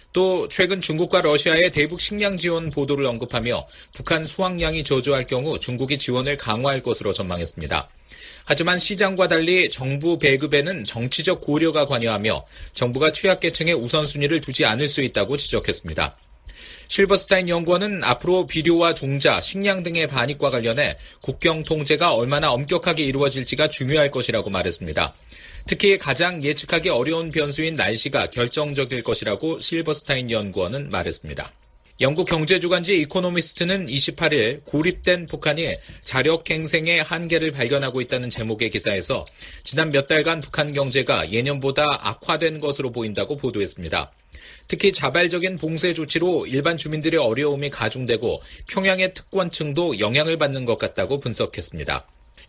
또 최근 중국과 러시아의 대북 식량 지원 보도를 언급하며 북한 수확량이 저조할 경우 중국이 지원을 강화할 것으로 전망했습니다. 하지만 시장과 달리 정부 배급에는 정치적 고려가 관여하며 정부가 취약계층의 우선순위를 두지 않을 수 있다고 지적했습니다. 실버스타인 연구원은 앞으로 비료와 종자, 식량 등의 반입과 관련해 국경 통제가 얼마나 엄격하게 이루어질지가 중요할 것이라고 말했습니다. 특히 가장 예측하기 어려운 변수인 날씨가 결정적일 것이라고 실버스타인 연구원은 말했습니다. 영국 경제주간지 이코노미스트는 이십팔일 고립된 북한이 자력갱생의 한계를 발견하고 있다는 제목의 기사에서 지난 몇 달간 북한 경제가 예년보다 악화된 것으로 보인다고 보도했습니다. 특히 자발적인 봉쇄 조치로 일반 주민들의 어려움이 가중되고 평양의 특권층도 영향을 받는 것 같다고 분석했습니다.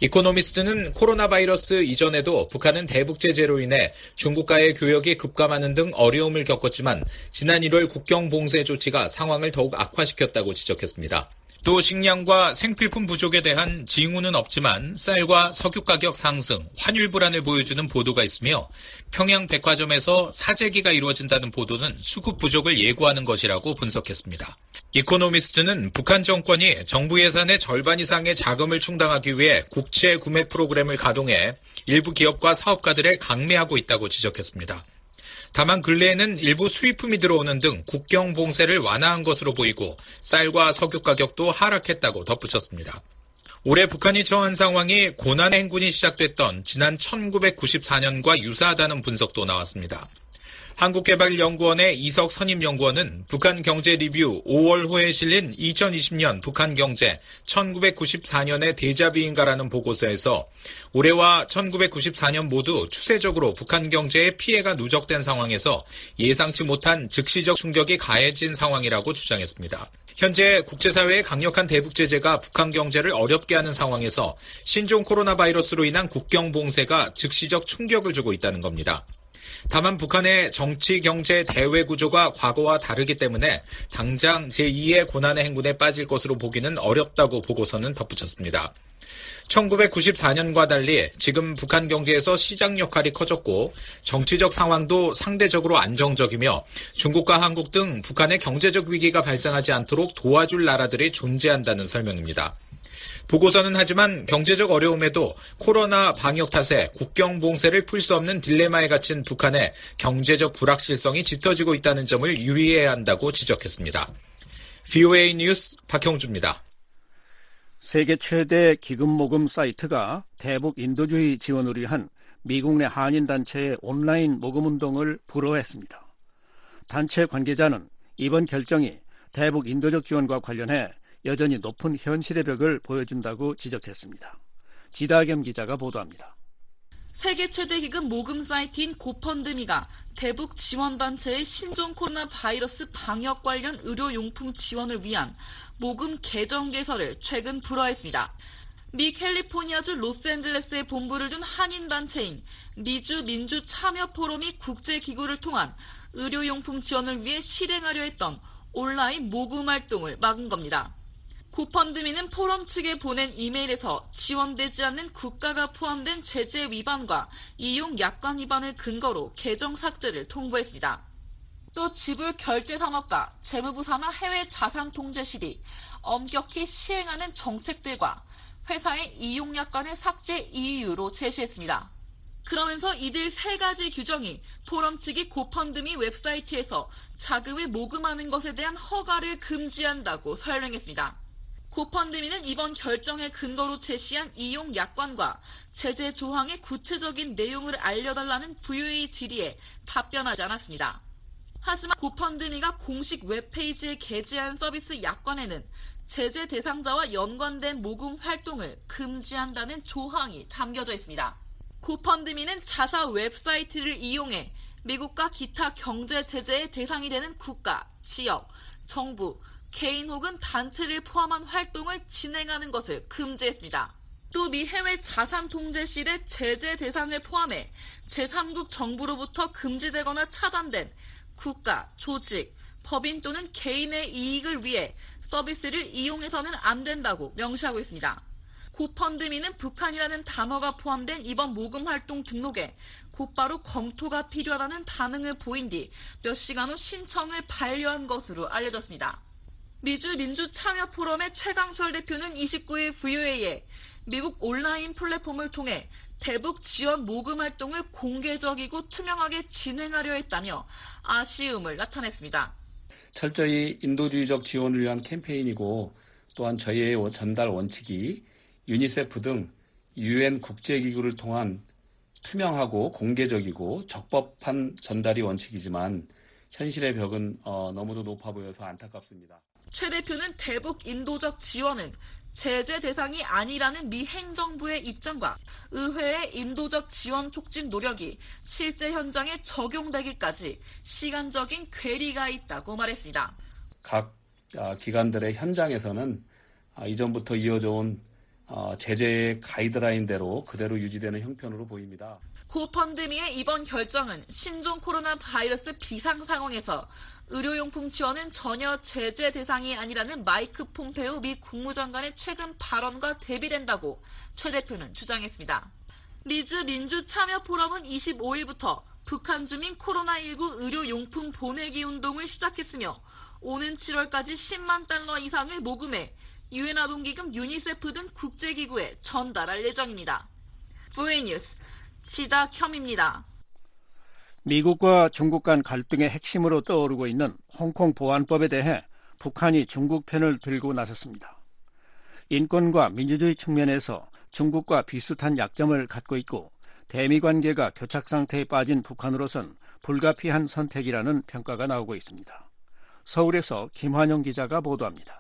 이코노미스트는 코로나 바이러스 이전에도 북한은 대북 제재로 인해 중국과의 교역이 급감하는 등 어려움을 겪었지만 지난 일월 국경 봉쇄 조치가 상황을 더욱 악화시켰다고 지적했습니다. 또 식량과 생필품 부족에 대한 징후는 없지만 쌀과 석유 가격 상승, 환율 불안을 보여주는 보도가 있으며 평양 백화점에서 사재기가 이루어진다는 보도는 수급 부족을 예고하는 것이라고 분석했습니다. 이코노미스트는 북한 정권이 정부 예산의 절반 이상의 자금을 충당하기 위해 국채 구매 프로그램을 가동해 일부 기업과 사업가들을 강매하고 있다고 지적했습니다. 다만 근래에는 일부 수입품이 들어오는 등 국경 봉쇄를 완화한 것으로 보이고 쌀과 석유 가격도 하락했다고 덧붙였습니다. 올해 북한이 처한 상황이 고난의 행군이 시작됐던 지난 천구백구십사 년과 유사하다는 분석도 나왔습니다. 한국개발연구원의 이석 선임연구원은 북한 경제 리뷰 오월호에 실린 이천이십 년 북한 경제 천구백구십사 년의 대자비인가라는 보고서에서 올해와 천구백구십사 년 모두 추세적으로 북한 경제에 피해가 누적된 상황에서 예상치 못한 즉시적 충격이 가해진 상황이라고 주장했습니다. 현재 국제사회의 강력한 대북 제재가 북한 경제를 어렵게 하는 상황에서 신종 코로나 바이러스로 인한 국경 봉쇄가 즉시적 충격을 주고 있다는 겁니다. 다만 북한의 정치, 경제, 대외 구조가 과거와 다르기 때문에 당장 제이의 고난의 행군에 빠질 것으로 보기는 어렵다고 보고서는 덧붙였습니다. 천구백구십사 년과 달리 지금 북한 경제에서 시장 역할이 커졌고 정치적 상황도 상대적으로 안정적이며 중국과 한국 등 북한의 경제적 위기가 발생하지 않도록 도와줄 나라들이 존재한다는 설명입니다. 보고서는 하지만 경제적 어려움에도 코로나 방역 탓에 국경 봉쇄를 풀 수 없는 딜레마에 갇힌 북한의 경제적 불확실성이 짙어지고 있다는 점을 유의해야 한다고 지적했습니다. 브이오에이 뉴스 박형주입니다. 세계 최대 기금 모금 사이트가 대북 인도주의 지원을 위한 미국 내 한인단체의 온라인 모금 운동을 불허했습니다. 단체 관계자는 이번 결정이 대북 인도적 지원과 관련해 여전히 높은 현실의 벽을 보여준다고 지적했습니다. 지다겸 기자가 보도합니다. 세계 최대 기금 모금 사이트인 고펀드미가 대북 지원단체의 신종 코로나 바이러스 방역 관련 의료용품 지원을 위한 모금 계정 개설을 최근 불허했습니다. 미 캘리포니아주 로스앤젤레스에 본부를 둔 한인단체인 미주 민주 참여 포럼이 국제기구를 통한 의료용품 지원을 위해 실행하려 했던 온라인 모금 활동을 막은 겁니다. 고펀드미는 포럼 측에 보낸 이메일에서 지원되지 않는 국가가 포함된 제재 위반과 이용 약관 위반을 근거로 계정 삭제를 통보했습니다. 또 지불 결제 산업과 재무부 산하 해외 자산 통제실이 엄격히 시행하는 정책들과 회사의 이용 약관을 삭제 이유로 제시했습니다. 그러면서 이들 세 가지 규정이 포럼 측이 고펀드미 웹사이트에서 자금을 모금하는 것에 대한 허가를 금지한다고 설명했습니다. 고펀드미는 이번 결정의 근거로 제시한 이용 약관과 제재 조항의 구체적인 내용을 알려달라는 브이오에이 질의에 답변하지 않았습니다. 하지만 고펀드미가 공식 웹페이지에 게재한 서비스 약관에는 제재 대상자와 연관된 모금 활동을 금지한다는 조항이 담겨져 있습니다. 고펀드미는 자사 웹사이트를 이용해 미국과 기타 경제 제재의 대상이 되는 국가, 지역, 정부, 개인 혹은 단체를 포함한 활동을 진행하는 것을 금지했습니다. 또 미 해외 자산 통제실의 제재 대상을 포함해 제삼국 정부로부터 금지되거나 차단된 국가, 조직, 법인 또는 개인의 이익을 위해 서비스를 이용해서는 안 된다고 명시하고 있습니다. 고펀드미는 북한이라는 단어가 포함된 이번 모금 활동 등록에 곧바로 검토가 필요하다는 반응을 보인 뒤 몇 시간 후 신청을 반려한 것으로 알려졌습니다. 미주 민주 참여 포럼의 최강철 대표는 이십구 일 브이오에이에 미국 온라인 플랫폼을 통해 대북 지원 모금 활동을 공개적이고 투명하게 진행하려 했다며 아쉬움을 나타냈습니다. 철저히 인도주의적 지원을 위한 캠페인이고 또한 저희의 전달 원칙이 유니세프 등 유엔 국제기구를 통한 투명하고 공개적이고 적법한 전달이 원칙이지만 현실의 벽은 어, 너무도 높아 보여서 안타깝습니다. 최 대표는 대북 인도적 지원은 제재 대상이 아니라는 미 행정부의 입장과 의회의 인도적 지원 촉진 노력이 실제 현장에 적용되기까지 시간적인 괴리가 있다고 말했습니다. 각 기관들의 현장에서는 이전부터 이어져 온 제재의 가이드라인대로 그대로 유지되는 형편으로 보입니다. 고펀드미의 이번 결정은 신종 코로나 바이러스 비상 상황에서 의료용품 지원은 전혀 제재 대상이 아니라는 마이크 폼페오 미 국무장관의 최근 발언과 대비된다고 최 대표는 주장했습니다. 리즈 민주참여포럼은 이십오일부터 북한 주민 코로나십구 의료용품 보내기 운동을 시작했으며 오는 칠월까지 십만 달러 이상을 모금해 유엔 아동기금 유니세프 등 국제기구에 전달할 예정입니다. 브이오에이 뉴스 지다켬입니다. 미국과 중국 간 갈등의 핵심으로 떠오르고 있는 홍콩 보안법에 대해 북한이 중국 편을 들고 나섰습니다. 인권과 민주주의 측면에서 중국과 비슷한 약점을 갖고 있고 대미 관계가 교착 상태에 빠진 북한으로선 불가피한 선택이라는 평가가 나오고 있습니다. 서울에서 김환영 기자가 보도합니다.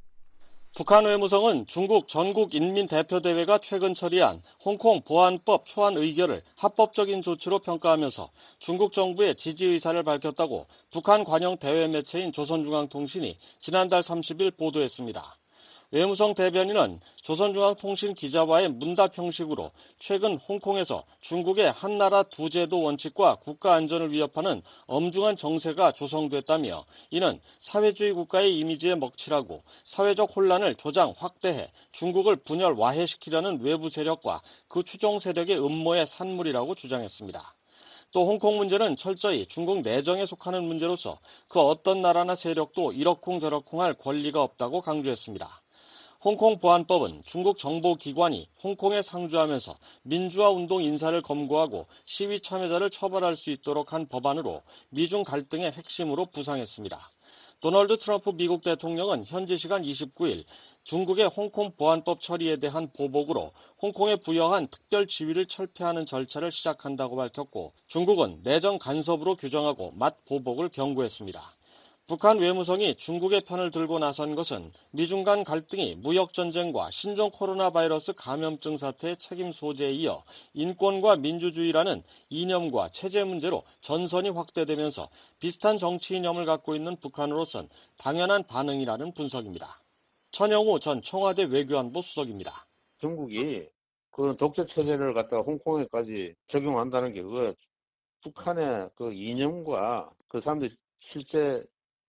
북한 외무성은 중국 전국인민대표대회가 최근 처리한 홍콩 보안법 초안 의결을 합법적인 조치로 평가하면서 중국 정부의 지지 의사를 밝혔다고 북한 관영 대외 매체인 조선중앙통신이 지난달 삼십일 보도했습니다. 외무성 대변인은 조선중앙통신 기자와의 문답 형식으로 최근 홍콩에서 중국의 한나라 두 제도 원칙과 국가 안전을 위협하는 엄중한 정세가 조성됐다며 이는 사회주의 국가의 이미지에 먹칠하고 사회적 혼란을 조장 확대해 중국을 분열 와해시키려는 외부 세력과 그 추종 세력의 음모의 산물이라고 주장했습니다. 또 홍콩 문제는 철저히 중국 내정에 속하는 문제로서 그 어떤 나라나 세력도 이러쿵저러쿵 할 권리가 없다고 강조했습니다. 홍콩 보안법은 중국 정보기관이 홍콩에 상주하면서 민주화 운동 인사를 검거하고 시위 참여자를 처벌할 수 있도록 한 법안으로 미중 갈등의 핵심으로 부상했습니다. 도널드 트럼프 미국 대통령은 현지 시간 이십구일 중국의 홍콩 보안법 처리에 대한 보복으로 홍콩에 부여한 특별 지위를 철폐하는 절차를 시작한다고 밝혔고 중국은 내정 간섭으로 규정하고 맞 보복을 경고했습니다. 북한 외무성이 중국의 편을 들고 나선 것은 미중 간 갈등이 무역전쟁과 신종 코로나 바이러스 감염증 사태의 책임 소재에 이어 인권과 민주주의라는 이념과 체제 문제로 전선이 확대되면서 비슷한 정치 이념을 갖고 있는 북한으로선 당연한 반응이라는 분석입니다. 천영우 전 청와대 외교안보 수석입니다. 중국이 그 독재 체제를 갖다가 홍콩에까지 적용한다는 게 그 북한의 그 이념과 그 사람들이 실제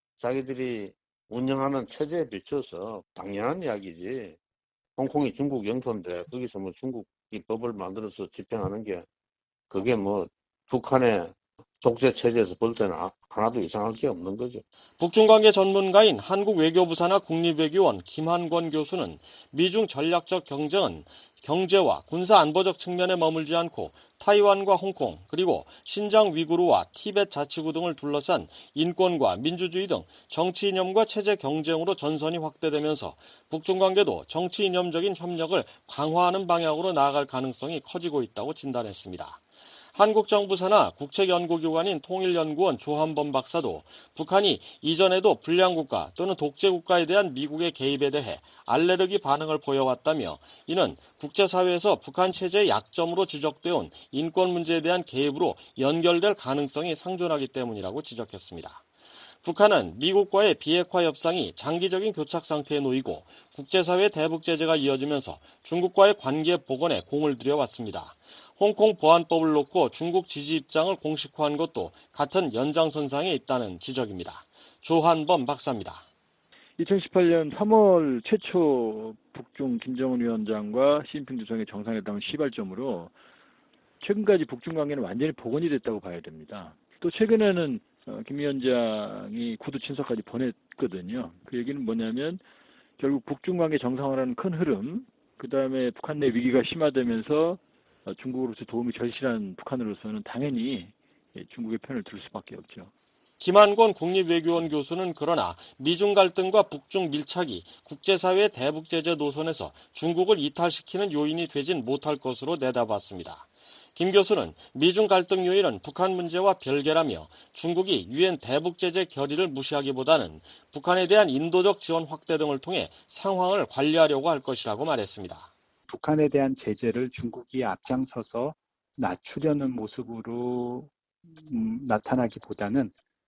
자기들이 운영하는 체제에 비춰서 당연한 이야기지. 홍콩이 중국 영토인데 거기서 뭐 중국이 법을 만들어서 집행하는 게 그게 뭐 북한의 독재 체제에서 볼 때는 하나도 이상할 게 없는 거죠. 북중관계 전문가인 한국외교부 산하 국립외교원 김한권 교수는 미중 전략적 경쟁은 경제와 군사안보적 측면에 머물지 않고 타이완과 홍콩 그리고 신장 위구르와 티벳 자치구 등을 둘러싼 인권과 민주주의 등 정치 이념과 체제 경쟁으로 전선이 확대되면서 북중관계도 정치 이념적인 협력을 강화하는 방향으로 나아갈 가능성이 커지고 있다고 진단했습니다. 한국 정부 산하 국책연구기관인 통일연구원 조한범 박사도 북한이 이전에도 불량국가 또는 독재국가에 대한 미국의 개입에 대해 알레르기 반응을 보여왔다며 이는 국제사회에서 북한 체제의 약점으로 지적되어 온 인권 문제에 대한 개입으로 연결될 가능성이 상존하기 때문이라고 지적했습니다. 북한은 미국과의 비핵화 협상이 장기적인 교착 상태에 놓이고 국제사회 대북 제재가 이어지면서 중국과의 관계 복원에 공을 들여왔습니다. 홍콩 보안법을 놓고 중국 지지 입장을 공식화한 것도 같은 연장선상에 있다는 지적입니다. 조한범 박사입니다. 이천십팔년 삼월 최초 북중 김정은 위원장과 시진핑 주석의 정상회담을 시발점으로 최근까지 북중 관계는 완전히 복원이 됐다고 봐야 됩니다. 또 최근에는 김 위원장이 구두 친서까지 보냈거든요. 그 얘기는 뭐냐면 결국 북중 관계 정상화라는 큰 흐름, 그 다음에 북한 내 위기가 심화되면서 중국으로서 도움이 절실한 북한으로서는 당연히 중국의 편을 들 수밖에 없죠. 김한권 국립외교원 교수는 그러나 미중 갈등과 북중 밀착이 국제사회의 대북 제재 노선에서 중국을 이탈시키는 요인이 되진 못할 것으로 내다봤습니다. 김 교수는 미중 갈등 요인은 북한 문제와 별개라며 중국이 유엔 대북 제재 결의를 무시하기보다는 북한에 대한 인도적 지원 확대 등을 통해 상황을 관리하려고 할 것이라고 말했습니다. 북한에 대한 제재를 중국이 앞장서서 낮추려는 모습으로 음, 나타나기보다는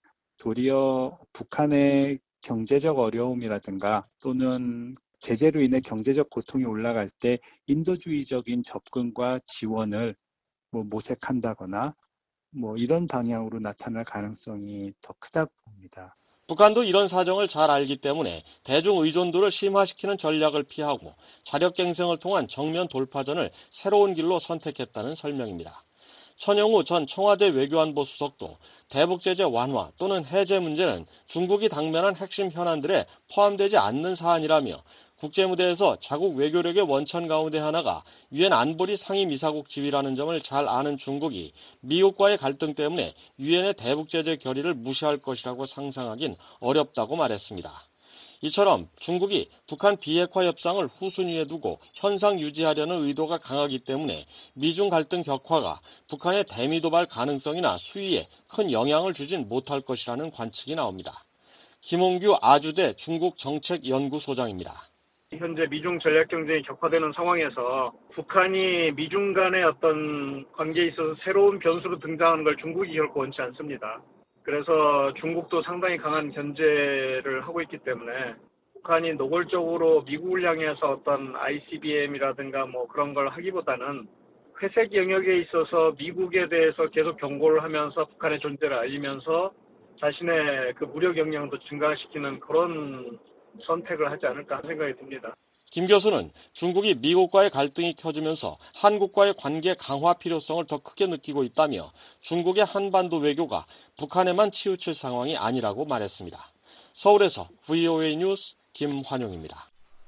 도리어 북한의 경제적 어려움이라든가 또는 제재로 인해 경제적 고통이 올라갈 때 인도주의적인 접근과 지원을 뭐 모색한다거나 뭐 이런 방향으로 나타날 가능성이 더 크다고 봅니다. 북한도 이런 사정을 잘 알기 때문에 대중 의존도를 심화시키는 전략을 피하고 자력갱생을 통한 정면 돌파전을 새로운 길로 선택했다는 설명입니다. 천영우 전 청와대 외교안보 수석도 대북 제재 완화 또는 해제 문제는 중국이 당면한 핵심 현안들에 포함되지 않는 사안이라며 국제무대에서 자국 외교력의 원천 가운데 하나가 유엔 안보리 상임이사국 지위라는 점을 잘 아는 중국이 미국과의 갈등 때문에 유엔의 대북 제재 결의를 무시할 것이라고 상상하긴 어렵다고 말했습니다. 이처럼 중국이 북한 비핵화 협상을 후순위에 두고 현상 유지하려는 의도가 강하기 때문에 미중 갈등 격화가 북한의 대미 도발 가능성이나 수위에 큰 영향을 주진 못할 것이라는 관측이 나옵니다. 김홍규 아주대 중국 정책연구소장입니다. 현재 미중 전략 경쟁이 격화되는 상황에서 북한이 미중 간의 어떤 관계에 있어서 새로운 변수로 등장하는 걸 중국이 결코 원치 않습니다. 그래서 중국도 상당히 강한 견제를 하고 있기 때문에 북한이 노골적으로 미국을 향해서 어떤 아이씨비엠이라든가 뭐 그런 걸 하기보다는 회색 영역에 있어서 미국에 대해서 계속 경고를 하면서 북한의 존재를 알리면서 자신의 그 무력 역량도 증가시키는 그런 선택을 하지 않을까 생각이 듭니다. 김 교수는 중국이 미국과의 갈등이 켜지면서 한국과의 관계 강화 필요성을 더 크게 느끼고 있다며 중국의 한반도 외교가 북한에만 치우칠 상황이 아니라고 말했습니다. 서울에서 브이오에이 뉴스 김환용입니다.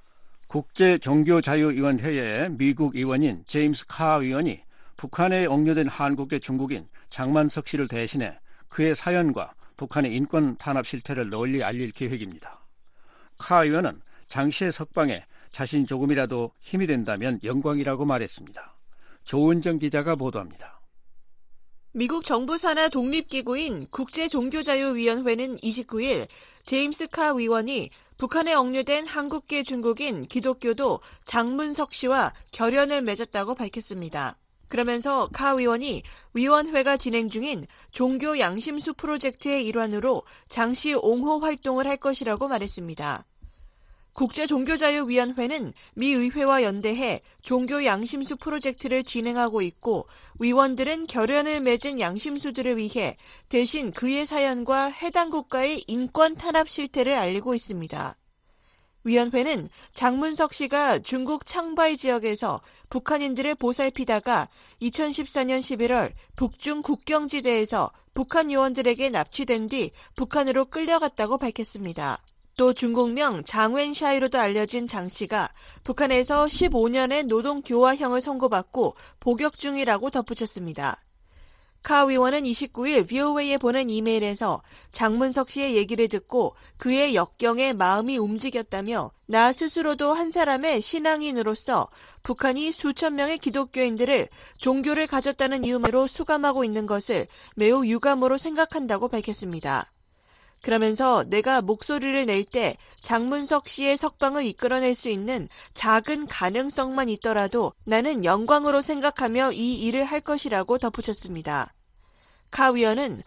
국제종교자유위원회의 미국 의원인 제임스 카 의원이 북한에 억류된 한국의 중국인 장만석 씨를 대신해 그의 사연과 북한의 인권 탄압 실태를 널리 알릴 계획입니다. 카 의원은 장 씨의 석방에 자신 조금이라도 힘이 된다면 영광이라고 말했습니다. 조은정 기자가 보도합니다. 미국 정부 산하 독립기구인 국제종교자유위원회는 이십구일 제임스 카 의원이 북한에 억류된 한국계 중국인 기독교도 장문석 씨와 결연을 맺었다고 밝혔습니다. 그러면서 카 의원이 위원회가 진행 중인 종교 양심수 프로젝트의 일환으로 장씨 옹호 활동을 할 것이라고 말했습니다. 국제종교자유위원회는 미 의회와 연대해 종교 양심수 프로젝트를 진행하고 있고 위원들은 결연을 맺은 양심수들을 위해 대신 그의 사연과 해당 국가의 인권 탄압 실태를 알리고 있습니다. 위원회는 장문석 씨가 중국 창바이 지역에서 북한인들을 보살피다가 이천십사년 십일월 북중 국경지대에서 북한 요원들에게 납치된 뒤 북한으로 끌려갔다고 밝혔습니다. 또 중국명 장웬샤이로도 알려진 장 씨가 북한에서 십오년의 노동교화형을 선고받고 복역 중이라고 덧붙였습니다. 카 의원은 이십구일 브이오에이에 보낸 이메일에서 장문석 씨의 얘기를 듣고 그의 역경에 마음이 움직였다며 나 스스로도 한 사람의 신앙인으로서 북한이 수천 명의 기독교인들을 종교를 가졌다는 이유만으로 수감하고 있는 것을 매우 유감으로 생각한다고 밝혔습니다. 그러면서 내가 목소리를 낼 때 장문석 씨의 석방을 이끌어낼 수 있는 작은 가능성만 있더라도 나는 영광으로 생각하며 이 일을 할 것이라고 덧붙였습니다. 카 위원은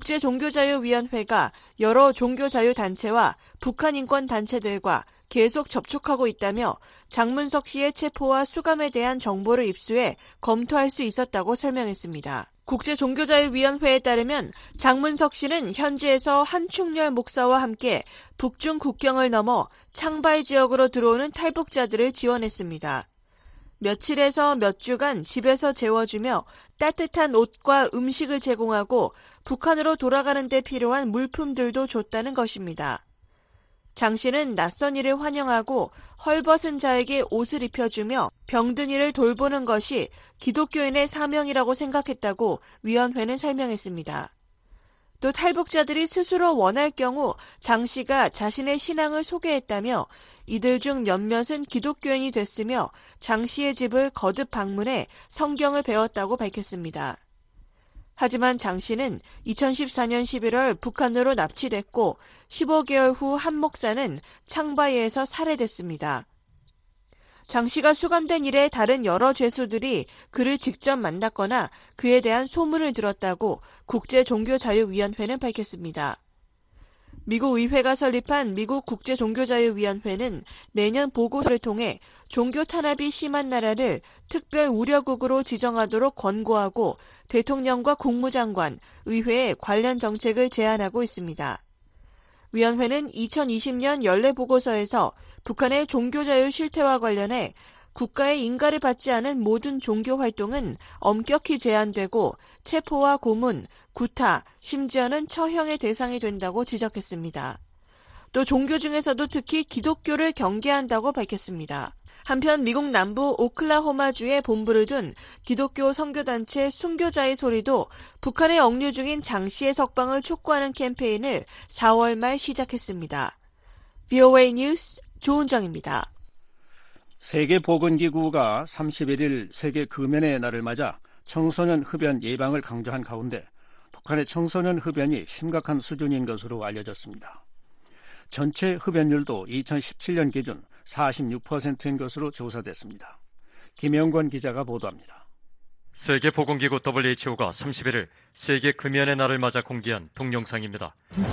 국제종교자유위원회가 여러 종교자유단체와 북한인권단체들과 계속 접촉하고 있다며 장문석 씨의 체포와 수감에 대한 정보를 입수해 검토할 수 있었다고 설명했습니다. 국제종교자유위원회에 따르면 장문석 씨는 현지에서 한충렬 목사와 함께 북중 국경을 넘어 창바이 지역으로 들어오는 탈북자들을 지원했습니다. 며칠에서 몇 주간 집에서 재워주며 따뜻한 옷과 음식을 제공하고 북한으로 돌아가는 데 필요한 물품들도 줬다는 것입니다. 장 씨는 낯선 이를 환영하고 헐벗은 자에게 옷을 입혀주며 병든 이를 돌보는 것이 기독교인의 사명이라고 생각했다고 위원회는 설명했습니다. 또 탈북자들이 스스로 원할 경우 장 씨가 자신의 신앙을 소개했다며 이들 중 몇몇은 기독교인이 됐으며 장 씨의 집을 거듭 방문해 성경을 배웠다고 밝혔습니다. 하지만 장 씨는 이천십사년 십일월 북한으로 납치됐고 십오개월 후 한 목사는 창바이에서 살해됐습니다. 장 씨가 수감된 이래 다른 여러 죄수들이 그를 직접 만났거나 그에 대한 소문을 들었다고 국제종교자유위원회는 밝혔습니다. 미국 의회가 설립한 미국 국제종교자유위원회는 내년 보고서를 통해 종교 탄압이 심한 나라를 특별 우려국으로 지정하도록 권고하고 대통령과 국무장관, 의회에 관련 정책을 제안하고 있습니다. 위원회는 이천이십 년 연례 보고서에서 북한의 종교자유 실태와 관련해 국가의 인가를 받지 않은 모든 종교 활동은 엄격히 제한되고 체포와 고문, 구타, 심지어는 처형의 대상이 된다고 지적했습니다. 또 종교 중에서도 특히 기독교를 경계한다고 밝혔습니다. 한편 미국 남부 오클라호마주에 본부를 둔 기독교 선교단체 순교자의 소리도 북한에 억류 중인 장 씨의 석방을 촉구하는 캠페인을 사월 말 시작했습니다. 브이오에이 뉴스 조은정입니다. 세계보건기구가 삼십일 일 세계 금연의 날을 맞아 청소년 흡연 예방을 강조한 가운데 북한의 청소년 흡연이 심각한 수준인 것으로 알려졌습니다. 전체 흡연율도 이천십칠 년 기준 사십육 퍼센트인 것으로 조사됐습니다. 김영권 기자가 보도합니다. 세계보건기구 더블유에이치오가 삼십일 일 세계 금연의 날을 맞아 공개한 동영상입니다.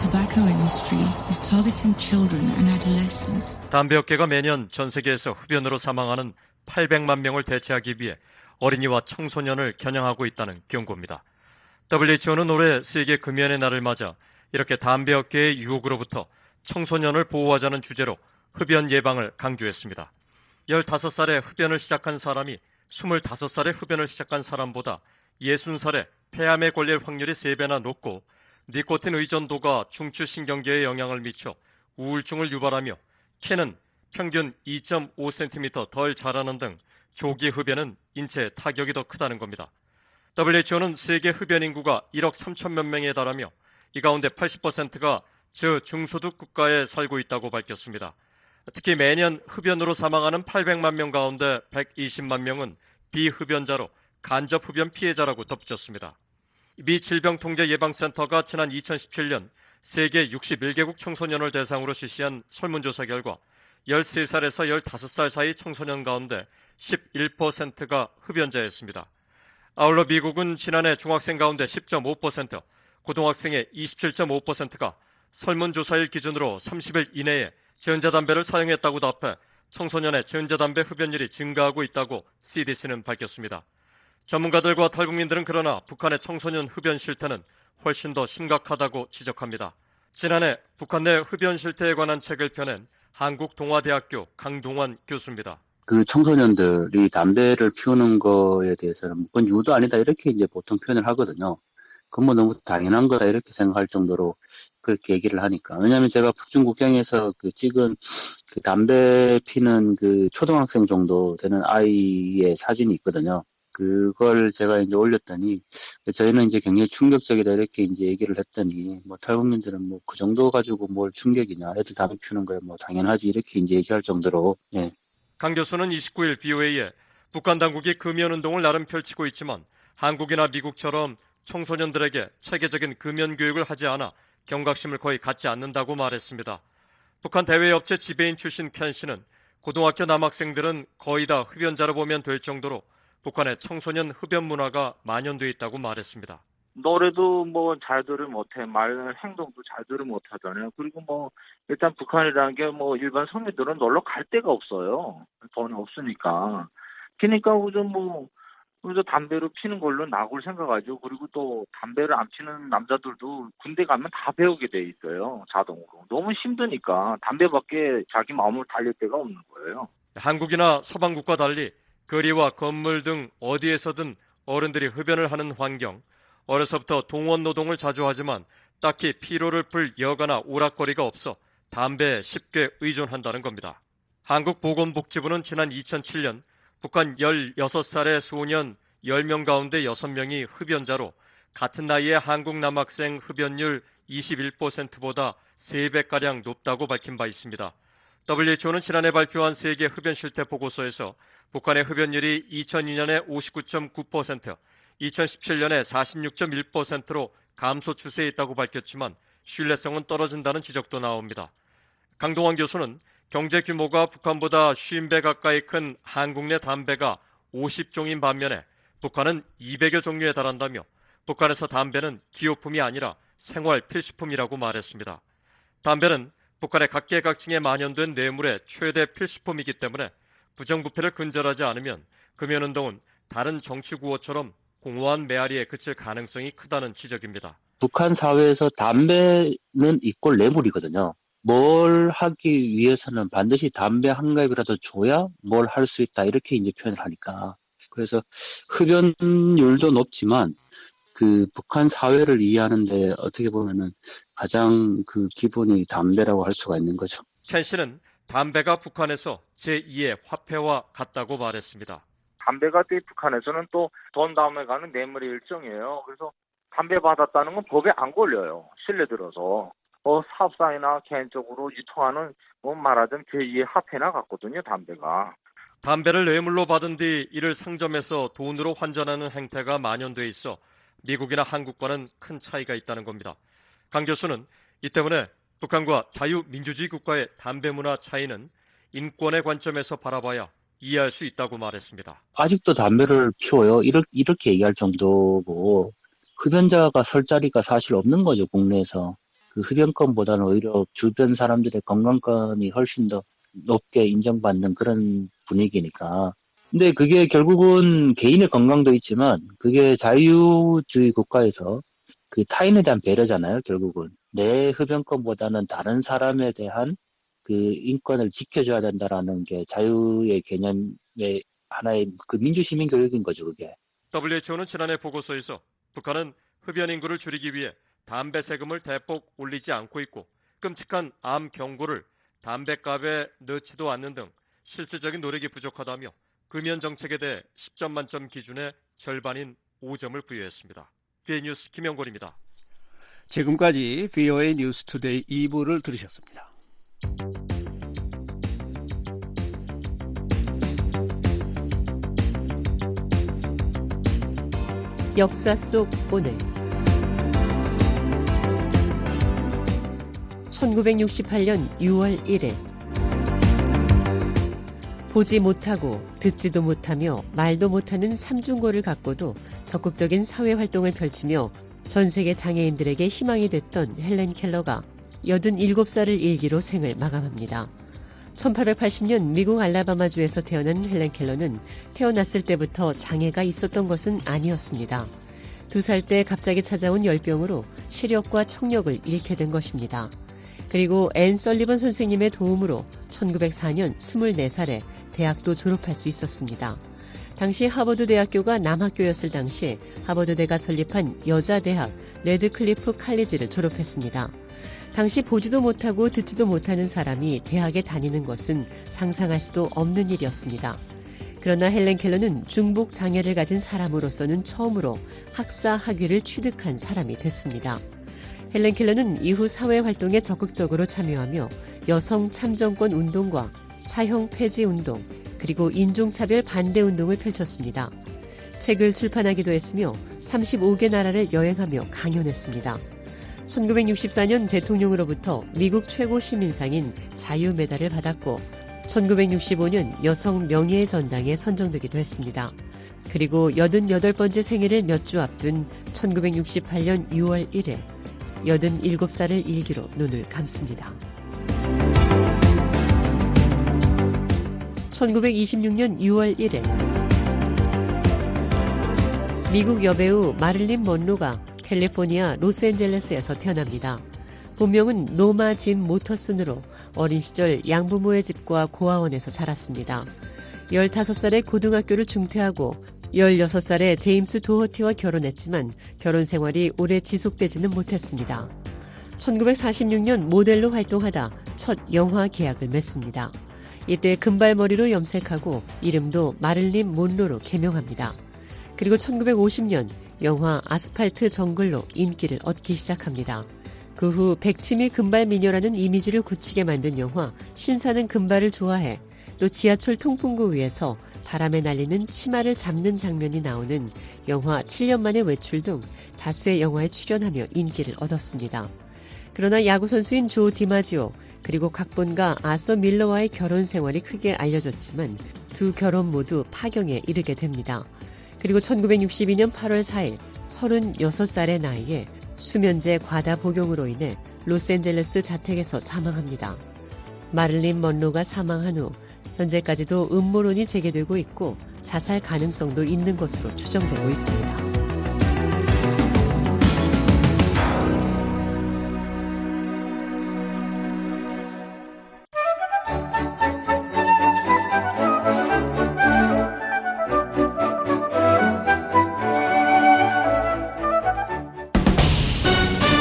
담배업계가 매년 전 세계에서 흡연으로 사망하는 팔백만 명을 대체하기 위해 어린이와 청소년을 겨냥하고 있다는 경고입니다. 더블유에이치오는 올해 세계 금연의 날을 맞아 이렇게 담배업계의 유혹으로부터 청소년을 보호하자는 주제로 흡연 예방을 강조했습니다. 열다섯 살에 흡연을 시작한 사람이 스물다섯 살에 흡연을 시작한 사람보다 예순 살에 폐암에 걸릴 확률이 세 배나 높고 니코틴 의존도가 중추신경계에 영향을 미쳐 우울증을 유발하며 키는 평균 이 점 오 센티미터 덜 자라는 등 조기 흡연은 인체에 타격이 더 크다는 겁니다. 더블유에이치오는 세계 흡연 인구가 일억 삼천만 명에 달하며 이 가운데 팔십 퍼센트가 저중소득 국가에 살고 있다고 밝혔습니다. 특히 매년 흡연으로 사망하는 팔백만 명 가운데 백이십만 명은 비흡연자로 간접 흡연 피해자라고 덧붙였습니다. 미 질병통제예방센터가 지난 이천십칠 년 세계 육십일 개국 청소년을 대상으로 실시한 설문조사 결과 열세 살에서 열다섯 살 사이 청소년 가운데 십일 퍼센트가 흡연자였습니다. 아울러 미국은 지난해 중학생 가운데 십 점 오 퍼센트, 고등학생의 이십칠 점 오 퍼센트가 설문조사일 기준으로 삼십 일 이내에 전자담배를 사용했다고 답해 청소년의 전자담배 흡연율이 증가하고 있다고 씨디씨는 밝혔습니다. 전문가들과 탈북민들은 그러나 북한의 청소년 흡연 실태는 훨씬 더 심각하다고 지적합니다. 지난해 북한 내 흡연 실태에 관한 책을 펴낸 한국동아대학교 강동환 교수입니다. 그 청소년들이 담배를 피우는 거에 대해서는 그건 유도 아니다 이렇게 이제 보통 표현을 하거든요. 그건 뭐 너무 당연한 거다 이렇게 생각할 정도로 그렇게 얘기를 하니까. 왜냐하면 제가 북중국경에서 그 찍은 그 담배 피는 그 초등학생 정도 되는 아이의 사진이 있거든요. 그걸 제가 이제 올렸더니 저희는 이제 굉장히 충격적이다 이렇게 이제 얘기를 했더니 뭐 탈북민들은 뭐 그 정도 가지고 뭘 충격이냐, 애들 담배 피우는 거야 뭐 당연하지 이렇게 이제 얘기할 정도로. 예. 강 교수는 이십구 일 브이오에이에 북한 당국이 금연 운동을 나름 펼치고 있지만 한국이나 미국처럼 청소년들에게 체계적인 금연 교육을 하지 않아 경각심을 거의 갖지 않는다고 말했습니다. 북한 대외업체 지배인 출신 켄 씨는 고등학교 남학생들은 거의 다 흡연자로 보면 될 정도로 북한의 청소년 흡연 문화가 만연돼 있다고 말했습니다. 노래도 뭐 잘들을 못해, 말 행동도 잘들을 못하잖아요. 그리고 뭐 일단 북한이라는 게 뭐 일반 성인들은 놀러 갈 데가 없어요. 돈이 없으니까. 그러니까 그저 뭐 그래서 담배를 피는 걸로 낙을 생각하죠. 그리고 또 담배를 안 피는 남자들도 군대 가면 다 배우게 돼 있어요. 자동으로. 너무 힘드니까 담배밖에 자기 마음을 달릴 데가 없는 거예요. 한국이나 서방국과 달리 거리와 건물 등 어디에서든 어른들이 흡연을 하는 환경, 어려서부터 동원 노동을 자주 하지만 딱히 피로를 풀 여가나 오락거리가 없어 담배에 쉽게 의존한다는 겁니다. 한국보건복지부는 지난 이천칠 년 북한 열여섯 살의 소년 열 명 가운데 여섯 명이 흡연자로 같은 나이의 한국 남학생 흡연율 이십일 퍼센트보다 세 배가량 높다고 밝힌 바 있습니다. 더블유에이치오는 지난해 발표한 세계 흡연 실태 보고서에서 북한의 흡연율이 이천이 년에 오십구 점 구 퍼센트, 이천십칠 년에 사십육 점 일 퍼센트로 감소 추세에 있다고 밝혔지만 신뢰성은 떨어진다는 지적도 나옵니다. 강동환 교수는 경제 규모가 북한보다 오십 배 가까이 큰 한국 내 담배가 오십 종인 반면에 북한은 이백여 종류에 달한다며 북한에서 담배는 기호품이 아니라 생활 필수품이라고 말했습니다. 담배는 북한의 각계각층에 만연된 뇌물의 최대 필수품이기 때문에 부정부패를 근절하지 않으면 금연운동은 다른 정치구호처럼 공허한 메아리에 그칠 가능성이 크다는 지적입니다. 북한 사회에서 담배는 이꼴 뇌물이거든요. 뭘 하기 위해서는 반드시 담배 한 갑이라도 줘야 뭘 할 수 있다 이렇게 이제 표현을 하니까. 그래서 흡연율도 높지만 그 북한 사회를 이해하는데 어떻게 보면은 가장 그 기본이 담배라고 할 수가 있는 거죠. 켄 씨는 담배가 북한에서 제이의 화폐와 같다고 말했습니다. 담배가 또 북한에서는 또 돈 다음에 가는 뇌물의 일종이에요. 그래서 담배 받았다는 건 법에 안 걸려요. 실내 들어서. 어, 사업상이나 개인적으로 유통하는 뭐 말하자면 제이의 화폐나 같거든요, 담배가. 담배를 뇌물로 받은 뒤 이를 상점에서 돈으로 환전하는 행태가 만연돼 있어 미국이나 한국과는 큰 차이가 있다는 겁니다. 강 교수는 이 때문에 북한과 자유민주주의 국가의 담배 문화 차이는 인권의 관점에서 바라봐야 이해할 수 있다고 말했습니다. 아직도 담배를 피워요. 이렇게, 이렇게 얘기할 정도고 흡연자가 설 자리가 사실 없는 거죠, 국내에서. 그 흡연권보다는 오히려 주변 사람들의 건강권이 훨씬 더 높게 인정받는 그런 분위기니까. 근데 그게 결국은 개인의 건강도 있지만 그게 자유주의 국가에서 그 타인에 대한 배려잖아요, 결국은. 내 흡연권보다는 다른 사람에 대한 그 인권을 지켜줘야 된다라는 게 자유의 개념의 하나의 그 민주시민 교육인 거죠, 그게. 더블유에이치오는 지난해 보고서에서 북한은 흡연 인구를 줄이기 위해 담배 세금을 대폭 올리지 않고 있고 끔찍한 암 경고를 담배값에 넣지도 않는 등 실질적인 노력이 부족하다며 금연 정책에 대해 십 점 만점 기준의 절반인 오 점을 부여했습니다. 비오에이 뉴스 김영권입니다. 지금까지 비오에이 뉴스 투데이 이 부를 들으셨습니다. 역사 속 오늘 천구백육십팔 년 유월 일일 보지 못하고 듣지도 못하며 말도 못하는 삼중고를 갖고도 적극적인 사회활동을 펼치며 전 세계 장애인들에게 희망이 됐던 헬렌 켈러가 여든일곱 살을 일기로 생을 마감합니다. 천팔백팔십 년 미국 알라바마주에서 태어난 헬렌 켈러는 태어났을 때부터 장애가 있었던 것은 아니었습니다. 두 살 때 갑자기 찾아온 열병으로 시력과 청력을 잃게 된 것입니다. 그리고 앤 설리번 선생님의 도움으로 천구백사 년 스물네 살에 대학도 졸업할 수 있었습니다. 당시 하버드 대학교가 남학교였을 당시 하버드대가 설립한 여자대학 레드클리프 칼리지를 졸업했습니다. 당시 보지도 못하고 듣지도 못하는 사람이 대학에 다니는 것은 상상할 수도 없는 일이었습니다. 그러나 헬렌 켈러는 중복 장애를 가진 사람으로서는 처음으로 학사 학위를 취득한 사람이 됐습니다. 헬렌 켈러는 이후 사회활동에 적극적으로 참여하며 여성 참정권 운동과 사형 폐지 운동, 그리고 인종차별 반대 운동을 펼쳤습니다. 책을 출판하기도 했으며 서른다섯 개 나라를 여행하며 강연했습니다. 천구백육십사 년 대통령으로부터 미국 최고 시민상인 자유메달을 받았고 천구백육십오 년 여성 명예의 전당에 선정되기도 했습니다. 그리고 여든여덟 번째 생일을 몇 주 앞둔 천구백육십팔 년 유월 일일 여든일곱 살을 일기로 눈을 감습니다. 천구백이십육 년 유월 일일 미국 여배우 마릴린 먼로가 캘리포니아 로스앤젤레스에서 태어납니다. 본명은 노마 짐 모터슨으로 어린 시절 양부모의 집과 고아원에서 자랐습니다. 열다섯 살에 고등학교를 중퇴하고 열여섯 살에 제임스 도허티와 결혼했지만 결혼 생활이 오래 지속되지는 못했습니다. 천구백사십육 년 모델로 활동하다 첫 영화 계약을 맺습니다. 이때 금발머리로 염색하고 이름도 마릴린 몬로로 개명합니다. 그리고 천구백오십 년 영화 아스팔트 정글로 인기를 얻기 시작합니다. 그 후 백치미 금발미녀라는 이미지를 굳히게 만든 영화 신사는 금발을 좋아해, 또 지하철 통풍구 위에서 바람에 날리는 치마를 잡는 장면이 나오는 영화 칠 년 만의 외출 등 다수의 영화에 출연하며 인기를 얻었습니다. 그러나 야구선수인 조 디마지오 그리고 각본가 아서 밀러와의 결혼 생활이 크게 알려졌지만 두 결혼 모두 파경에 이르게 됩니다. 그리고 천구백육십이 년 팔월 사일 서른여섯 살의 나이에 수면제 과다 복용으로 인해 로스앤젤레스 자택에서 사망합니다. 마릴린 먼로가 사망한 후 현재까지도 음모론이 제기되고 있고 자살 가능성도 있는 것으로 추정되고 있습니다.